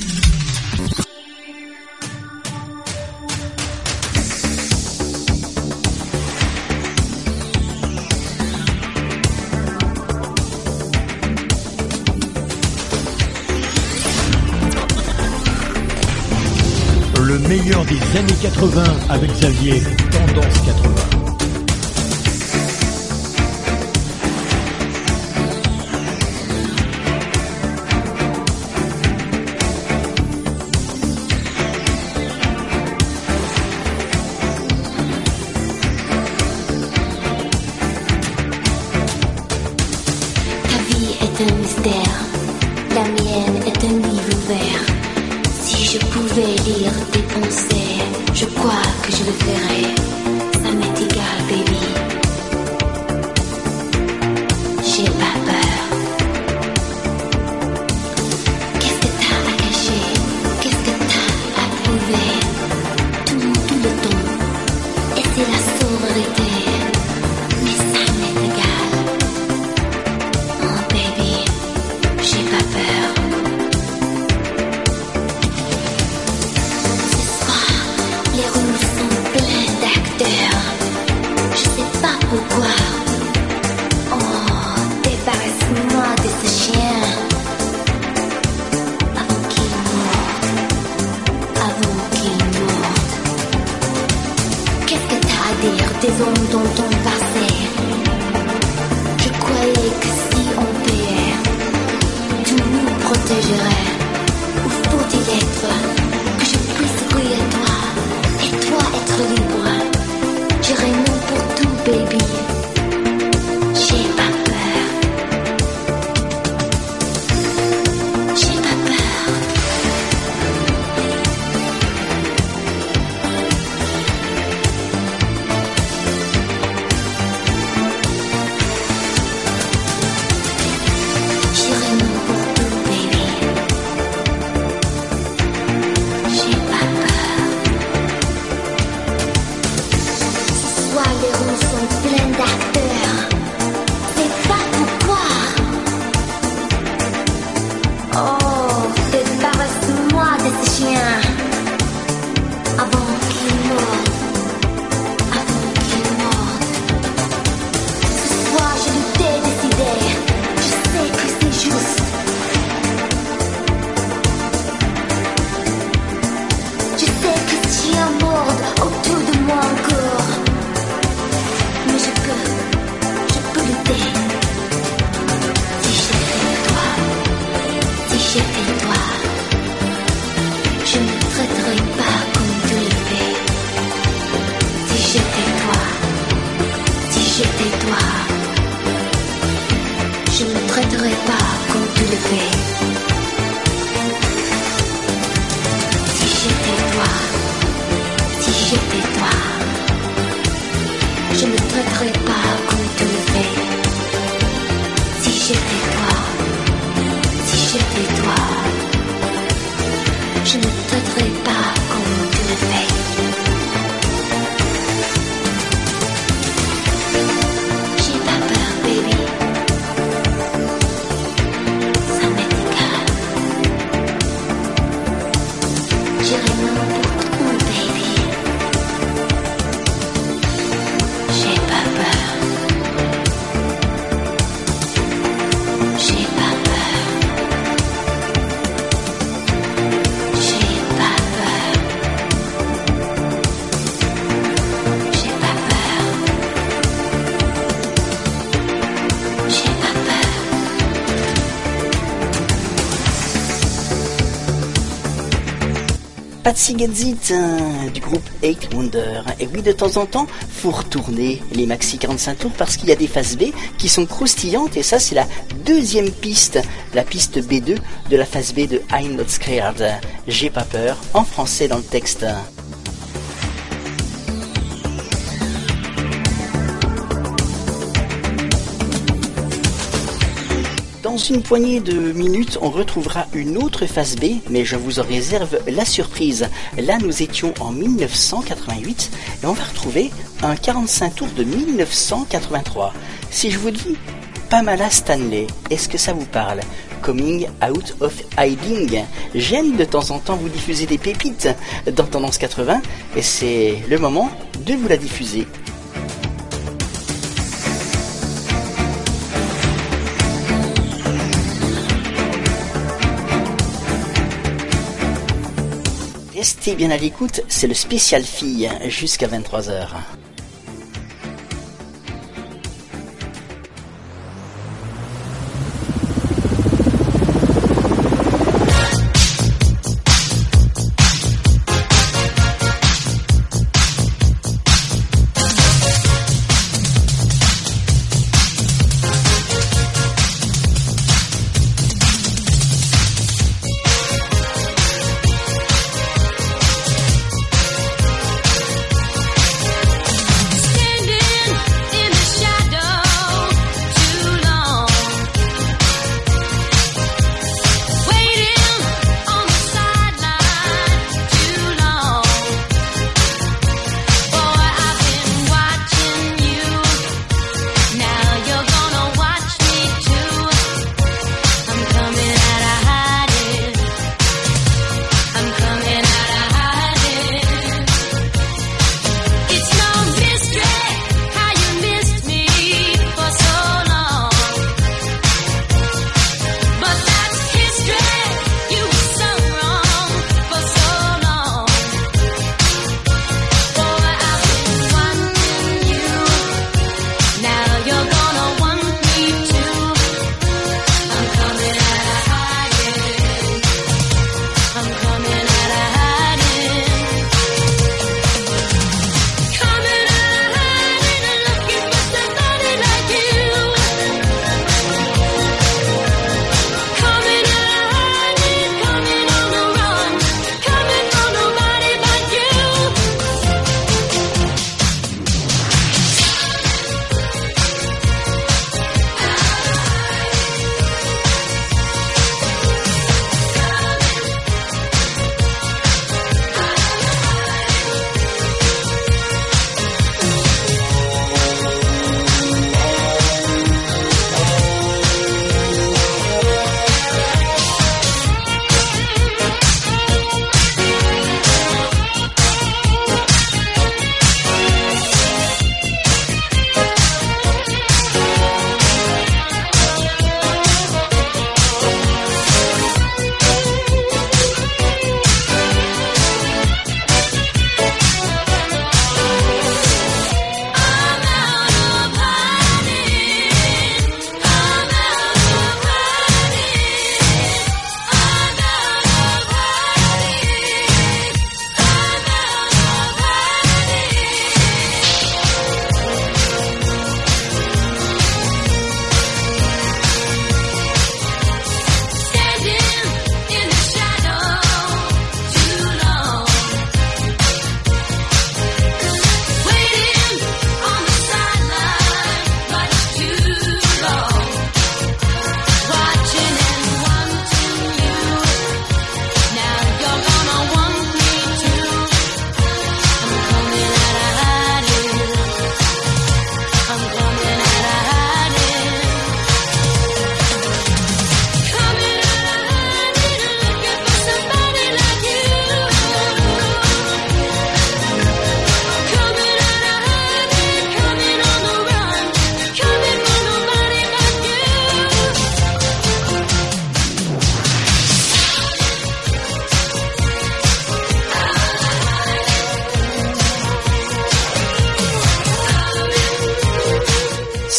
Le meilleur des années quatre-vingts avec Xavier, Tendance quatre-vingts. Ta vie est un mystère, la mienne est un livre ouvert. Si que je le ferai. Ça m'est égal, baby. J'ai pas peur. Qu'est-ce que t'as à cacher? Qu'est-ce que t'as à prouver? Tout, tout le temps. Et c'est la sororité. Mais ça m'est égal. Oh baby, j'ai pas peur. Ce soir, les rôles sont pleins d'acteurs. Je sais pas pourquoi. Oh, débarrasse-moi de ce chien. Avant qu'il morde. Avant qu'il morde. Qu'est-ce que t'as à dire des hommes dans ton passé? Je croyais que si on payait, tu nous protégerais. Où faut-il être que je puisse briller toi et toi être libre? J'irai n'importe où, baby. J'ai pas peur. J'ai pas peur. J'irai n'importe où, baby. J'ai pas peur. Ce soir, les rues sont pleines d'acteurs. C'est pas pourquoi. Oh, débarrasse-moi de ce chien. Avant qu'il morde. Avant qu'il morde. Ce soir, je l'ai décidé. Je sais que c'est juste. Je sais que tu as morde autour de moi encore. Mais je peux, je peux lutter. Si j'étais toi, si j'étais toi, je ne traiterais pas comme tu le fais. Si j'étais toi, si j'étais toi, je ne traiterais pas comme tu le fais. Si j'étais toi, si j'étais toi, je ne traiterais pas comme tu le fais. Si j'étais toi, si j'étais toi, je ne traiterais pas comme tu le fais. J'ai pas peur, baby. Ça m'est égal. J'irai n'importe où, baby. J'ai pas peur. J'ai pas peur. J'ai pas peur. J'ai pas peur. J'ai pas peur. Patsy Gets It, euh, du groupe Eight Wonder. Et oui, de temps en temps, faut retourner les maxi quarante-cinq tours parce qu'il y a des phases B qui sont croustillantes. Et ça, c'est la deuxième piste, la piste B deux de la phase B de I'm Not Scared. J'ai pas peur, en français dans le texte. Dans une poignée de minutes, on retrouvera une autre phase B, mais je vous en réserve la surprise. Là, nous étions en mille neuf cent quatre-vingt-huit et on va retrouver un quarante-cinq tours de mille neuf cent quatre-vingt-trois. Si je vous dis Pamela Stanley, est-ce que ça vous parle? Coming Out of Hiding. J'aime de temps en temps vous diffuser des pépites dans Tendance quatre-vingts et c'est le moment de vous la diffuser. Restez bien à l'écoute, c'est le spécial fille jusqu'à vingt-trois heures.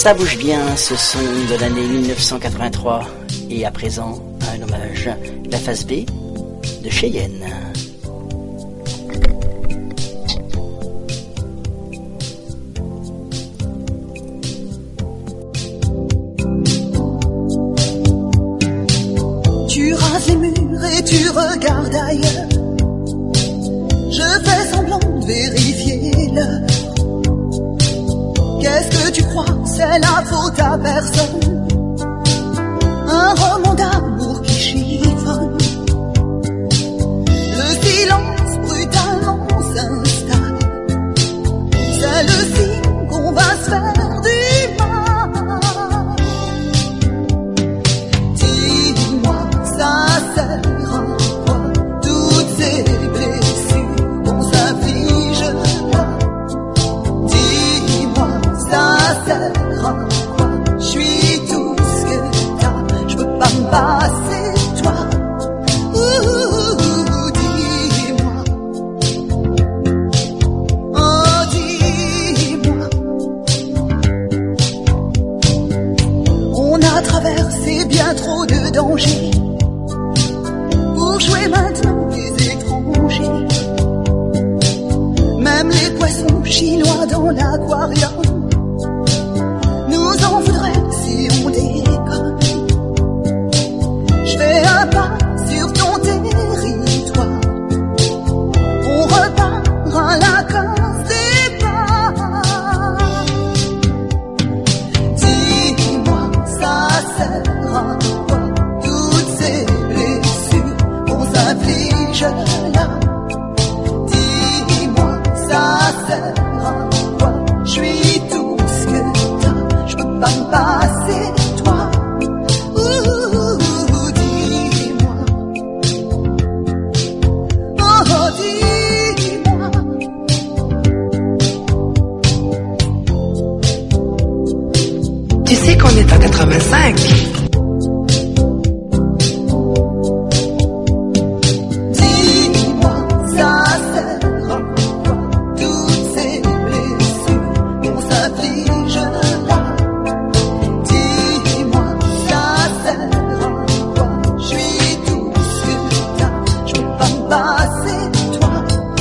Ça bouge bien, ce son de l'année mille neuf cent quatre-vingt-trois. Et à présent, un hommage, la face B de Cheyenne. Tu rases les murs et tu regardes ailleurs. Je fais semblant de vérifier l'heure. Qu'est-ce que tu crois, c'est la faute à personne? Un roman d'amour qui chiffonne. Le silence brutalement s'installe. C'est le signe qu'on va se faire du mal. Dis-moi, ça sert à quoi toutes ces blessures qu'on s'afflige là? Dis-moi, ça sert à quoi? Je suis tout ce que t'as, je peux pas me passer de toi. Ouh, dis-moi, oh dis-moi. On a traversé bien trop de dangers pour jouer maintenant les étrangers. Même les poissons chinois dans l'aquarium nous en voudraient si on déconne. Je fais un pas sur ton territoire. On repart à la case des pas. Dis-moi, ça sert à quoi toutes ces blessures qu'on s'afflige là? Dis-moi, ça sert à quoi? Je suis tout ce que t'as, je peux pas me passer de toi. Ouh, dis-moi, oh dis-moi. Tu sais qu'on est en quatre-vingt-cinq. Dis-moi, ça sert à quoi toutes ces blessures qu'on s'afflige là? Dis-moi, ça sert à quoi? Je suis tout ce que t'as, je peux pas me passer de toi.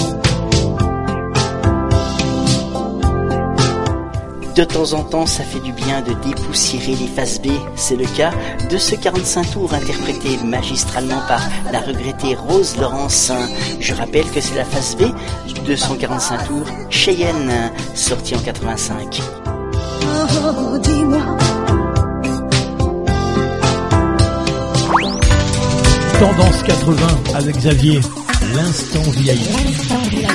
De temps en temps, ça fait du bien de dépoussiérer les faces B. C'est le cas de ce quarante-cinq tours interprété magistralement par la regrettée Rose Laurence. Je rappelle que c'est la face B de son quarante-cinq tours Cheyenne, sorti en quatre-vingt-cinq. Oh, dis-moi. Tendance quatre-vingts avec Xavier, l'instant V I P.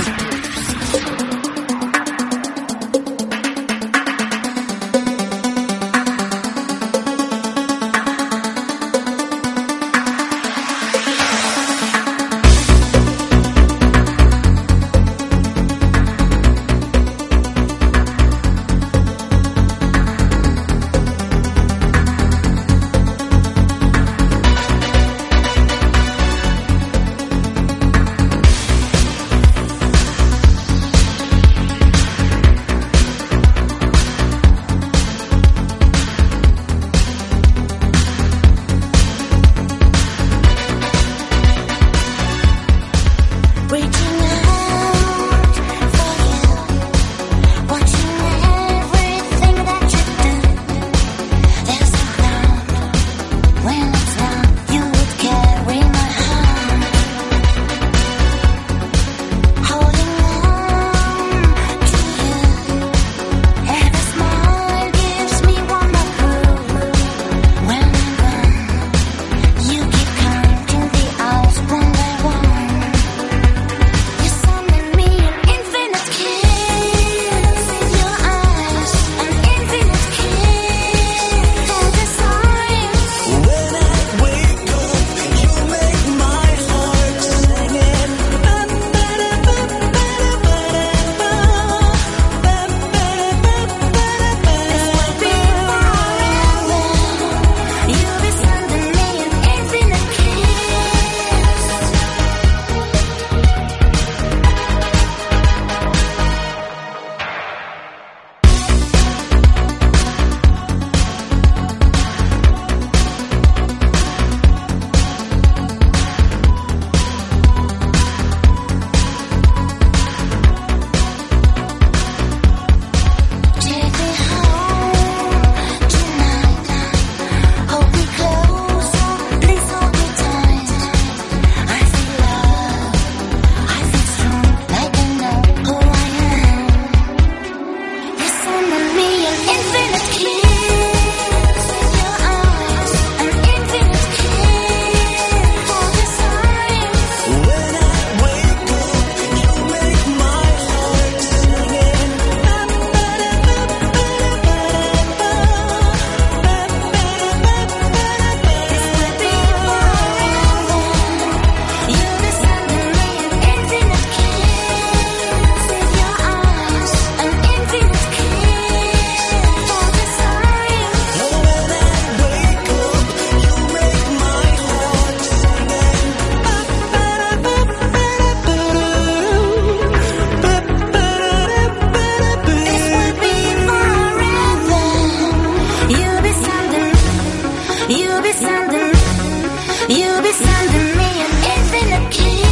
You'll be sending me an infinite kiss.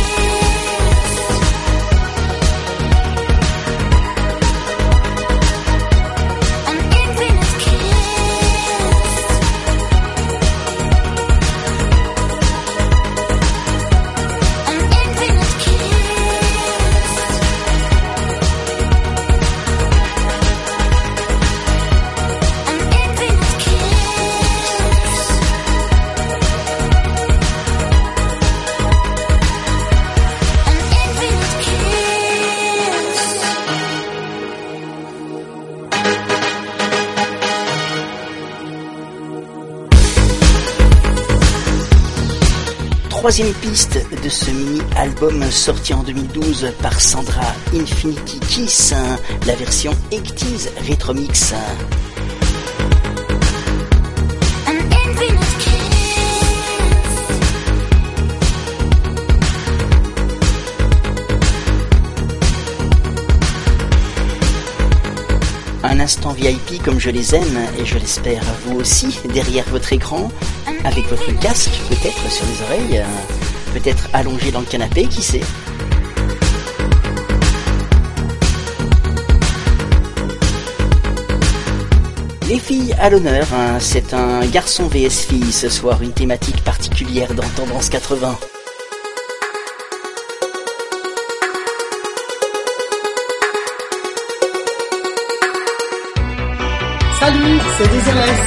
Troisième piste de ce mini-album sorti en deux mille douze par Sandra, Infinity Kiss, la version eighties Retromix. Un instant V I P comme je les aime, et je l'espère vous aussi, derrière votre écran, avec votre casque peut-être sur les oreilles, euh, peut-être allongé dans le canapé, qui sait. Les filles à l'honneur, hein, c'est un garçon V S fille ce soir, une thématique particulière dans Tendance quatre-vingts. Salut, c'est Désirless.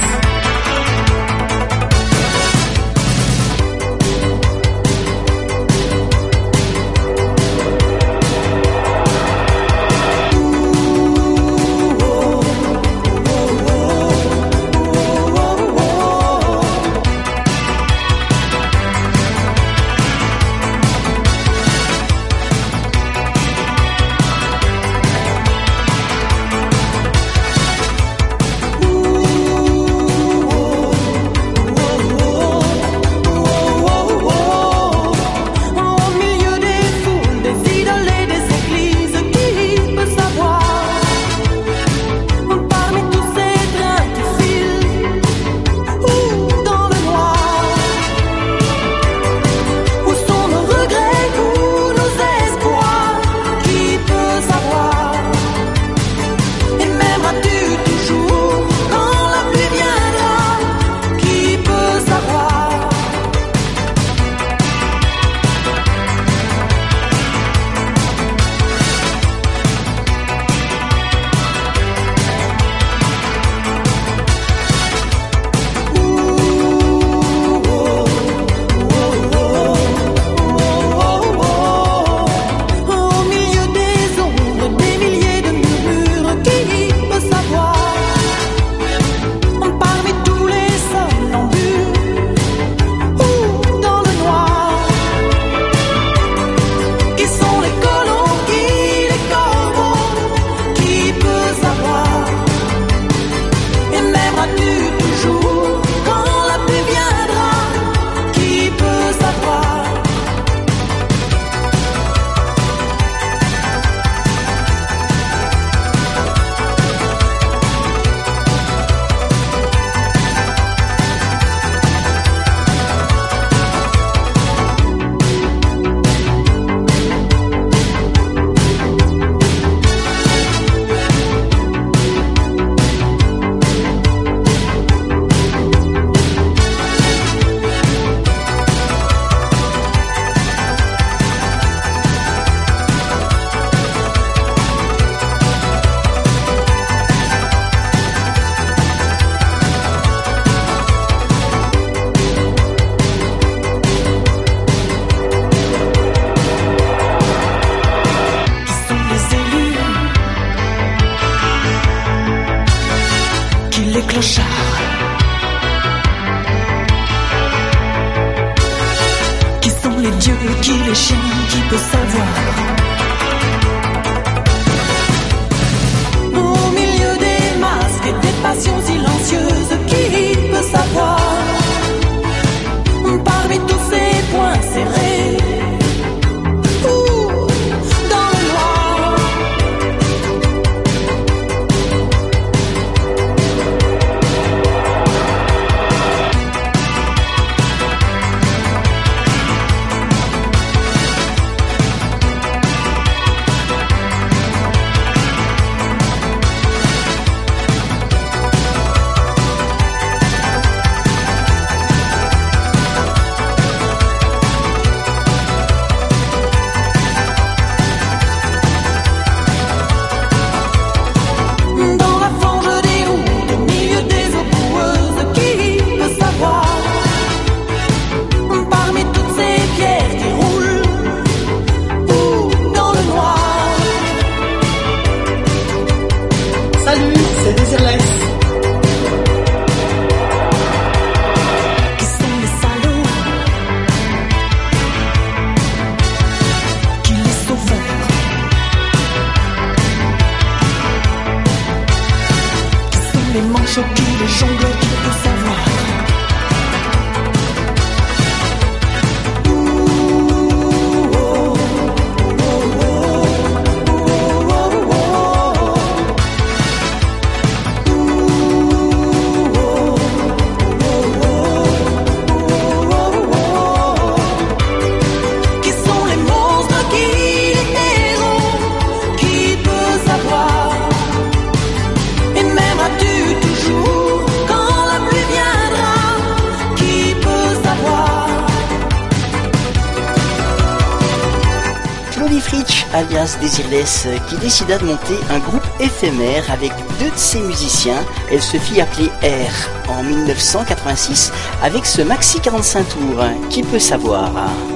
Cliff Rich, alias Desireless, qui décida de monter un groupe éphémère avec deux de ses musiciens. Elle se fit appeler R en mille neuf cent quatre-vingt-six avec ce maxi quarante-cinq tours. Qui peut savoir?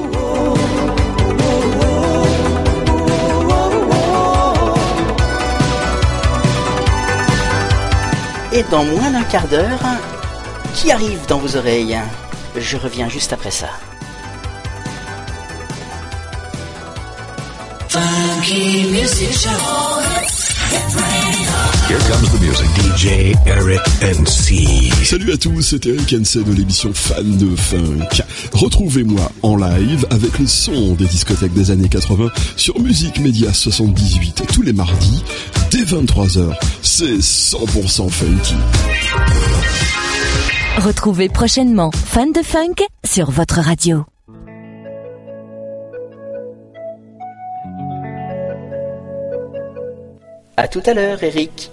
Et dans moins d'un quart d'heure, qui arrive dans vos oreilles? Je reviens juste après ça. Funky Music Show. Here comes the music, D J Eric N C. Salut à tous, c'est Eric N C de l'émission Fan de Funk. Retrouvez-moi en live avec le son des discothèques des années quatre-vingts sur Musique Média soixante-dix-huit tous les mardis dès vingt-trois heures. C'est cent pour cent funky. Retrouvez prochainement Fan de Funk sur votre radio. À tout à l'heure, Eric.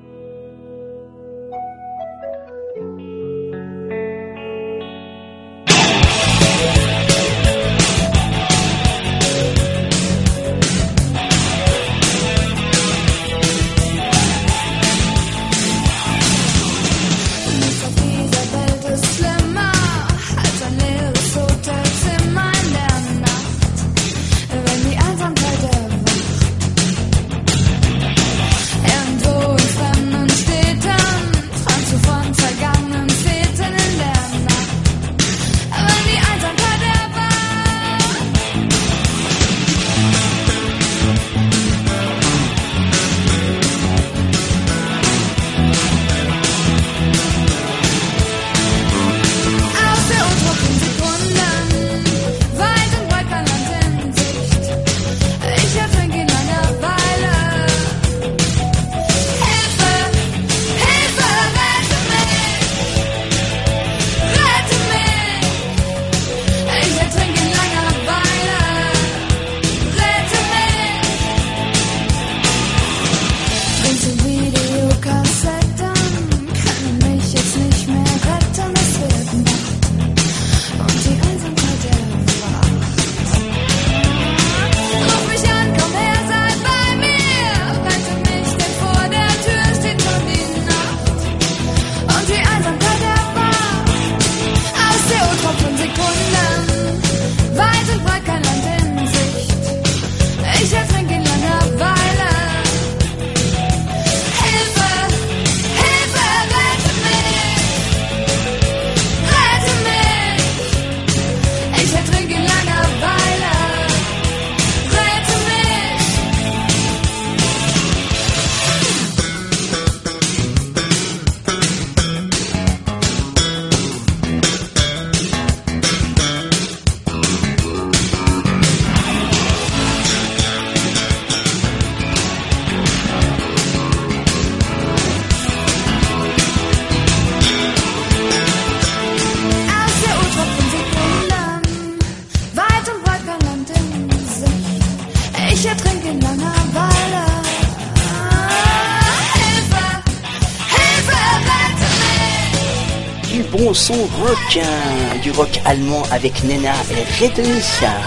Bon son rock, hein, du rock allemand avec Nena et Redemi.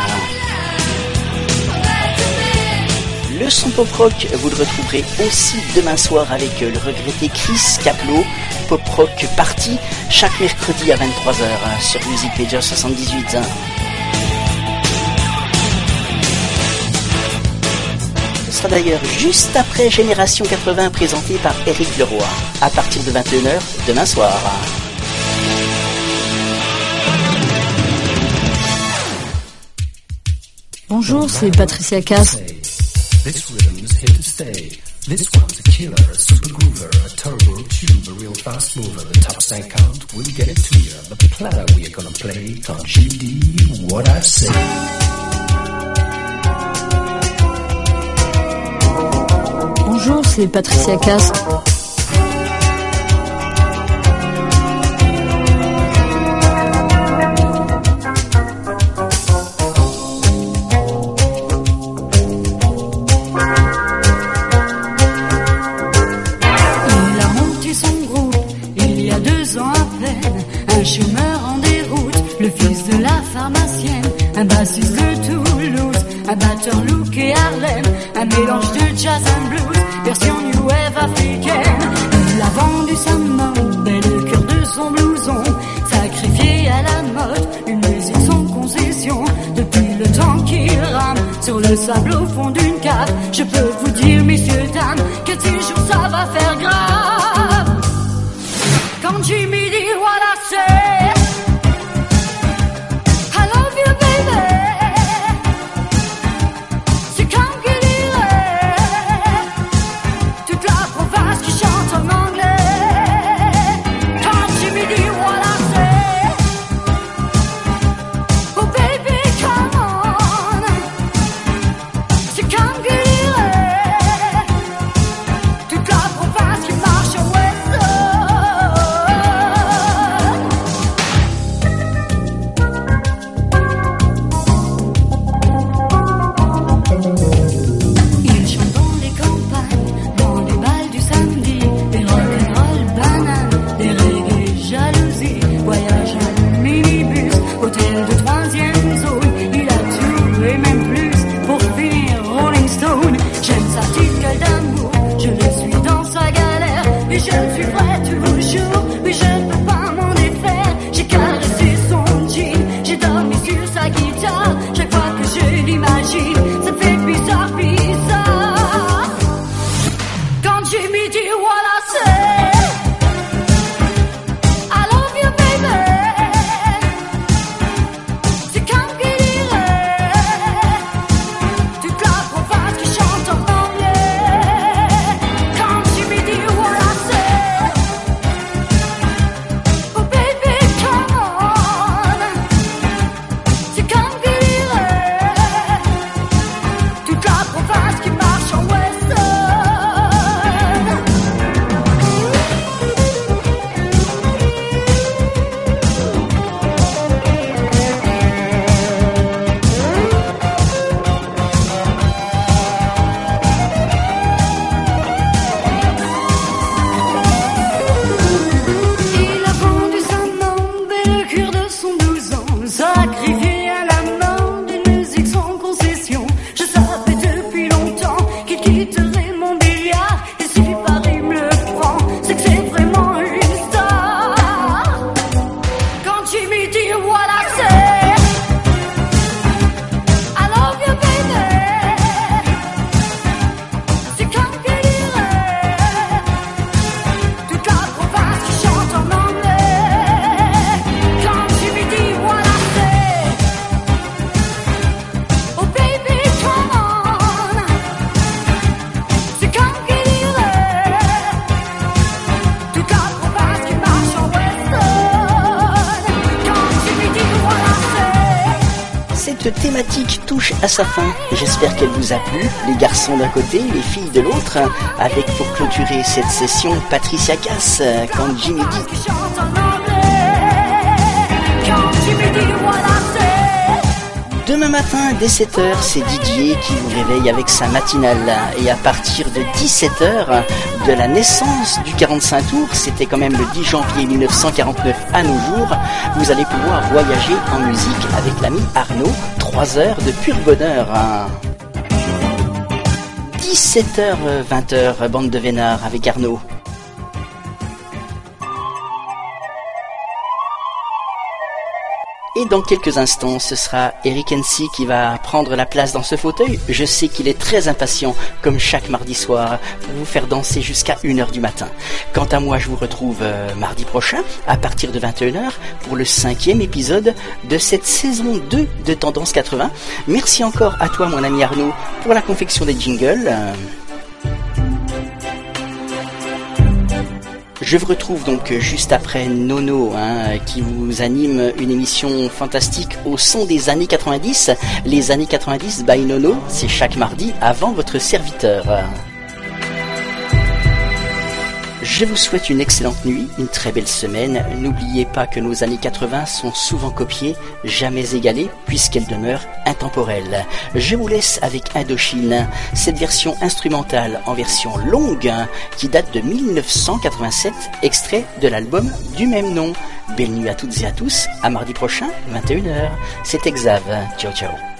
Le son pop rock, vous le retrouverez aussi demain soir avec le regretté Chris Caplo, Pop Rock Party, chaque mercredi à vingt-trois heures sur Music Media soixante-dix-huit. Ce sera d'ailleurs juste après Génération quatre-vingts présenté par Eric Leroy, à partir de vingt et une heures demain soir. Bonjour, c'est Patricia Cass. This rhythm's here to stay. This one's a killer, a super groover, a turbo tube, a real fast mover. The top stank count will get it to you. But the platter we're gonna play, can't you dig what I say? Bonjour, c'est Patricia Cass. Un chômeur en déroute, le fils de la pharmacienne, un bassiste de Toulouse, un batteur look et Harlem, un mélange de jazz and blues, version new wave africaine. Il a vendu sa main et le cœur de son blouson, sacrifié à la mode, une musique sans concession. Depuis le temps qu'il rame sur le sable au fond d'une cave, je peux vous dire, messieurs, dames, que ces jours ça va faire grave. Quand Jimmy dit what I say, I love you baby, c'est comme qu'il dirait toute la province qui chante en anglais. Quand Jimmy dit what I say, oh baby come on, c'est comme qu'il dirait toute la province qui marche au West Side. Il chante dans les campagnes, dans les balles du samedi, des rock'n'roll bananes, des reggae jalousie, voyage en minibus, hôtel de troisième zone, il a tout et même plus pour finir Rolling Stone. J'aime sa petite gueule d'amour, je le suis dans sa galère, et je le suivrai toujours, mais je ne peux pas m'en défaire. J'ai caressé son jean, j'ai dormi sur sa guitare, chaque fois que je l'imagine, ça me fait bizarre, bizarre. Quand Jimmy dit what I say, I love you baby, c'est comme qu'il dirait toute la province qui chante en anglais. Quand Jimmy dit what I say, oh baby come on, c'est comme qu'il dirait toute la province qui marche en West Side. Il a vendu sa mambe et le cœur de son blouson, sacrifié à la main d'une musique sans concession. Je savais depuis longtemps qu'il quitterait mon billard, et si Paris me le prend, c'est que c'est vraiment une star. Quand Jimmy dit what I say, I love you baby, c'est comme qu'il dirait toute la province qui chante en anglais. Quand Jimmy dit what I say, oh baby come on, c'est comme qu'il dirait toute la province qui marche en West Side. Quand Jimmy dit what I say. Cette thématique touche à sa fin. J'espère qu'elle vous a plu, les garçons d'un côté, les filles de l'autre, avec pour clôturer cette session Patricia Cass, quand Jimmy dit. Demain matin, dès sept heures, c'est Didier qui vous réveille avec sa matinale. Et à partir de dix-sept heures, de la naissance du quarante-cinq tours, c'était quand même le dix janvier mille neuf cent quarante-neuf à nos jours, vous allez pouvoir voyager en musique avec l'ami Arnaud. trois heures de pur bonheur. dix-sept heures, vingt heures, bande de vénards avec Arnaud. Et dans quelques instants, ce sera Eric Hensi qui va prendre la place dans ce fauteuil. Je sais qu'il est très impatient, comme chaque mardi soir, pour vous faire danser jusqu'à une heure du matin. Quant à moi, je vous retrouve euh, mardi prochain, à partir de vingt et une heures, pour le cinquième épisode de cette saison deux de Tendance quatre-vingts. Merci encore à toi, mon ami Arnaud, pour la confection des jingles. Je vous retrouve donc juste après Nono, hein, qui vous anime une émission fantastique au son des années quatre-vingt-dix. Les années quatre-vingt-dix by Nono, c'est chaque mardi avant votre serviteur. Je vous souhaite une excellente nuit, une très belle semaine. N'oubliez pas que nos années quatre-vingts sont souvent copiées, jamais égalées, puisqu'elles demeurent intemporelles. Je vous laisse avec Indochine, cette version instrumentale en version longue, qui date de mille neuf cent quatre-vingt-sept, extrait de l'album du même nom. Belle nuit à toutes et à tous. À mardi prochain, vingt et une heures. C'était Xav. Ciao, ciao.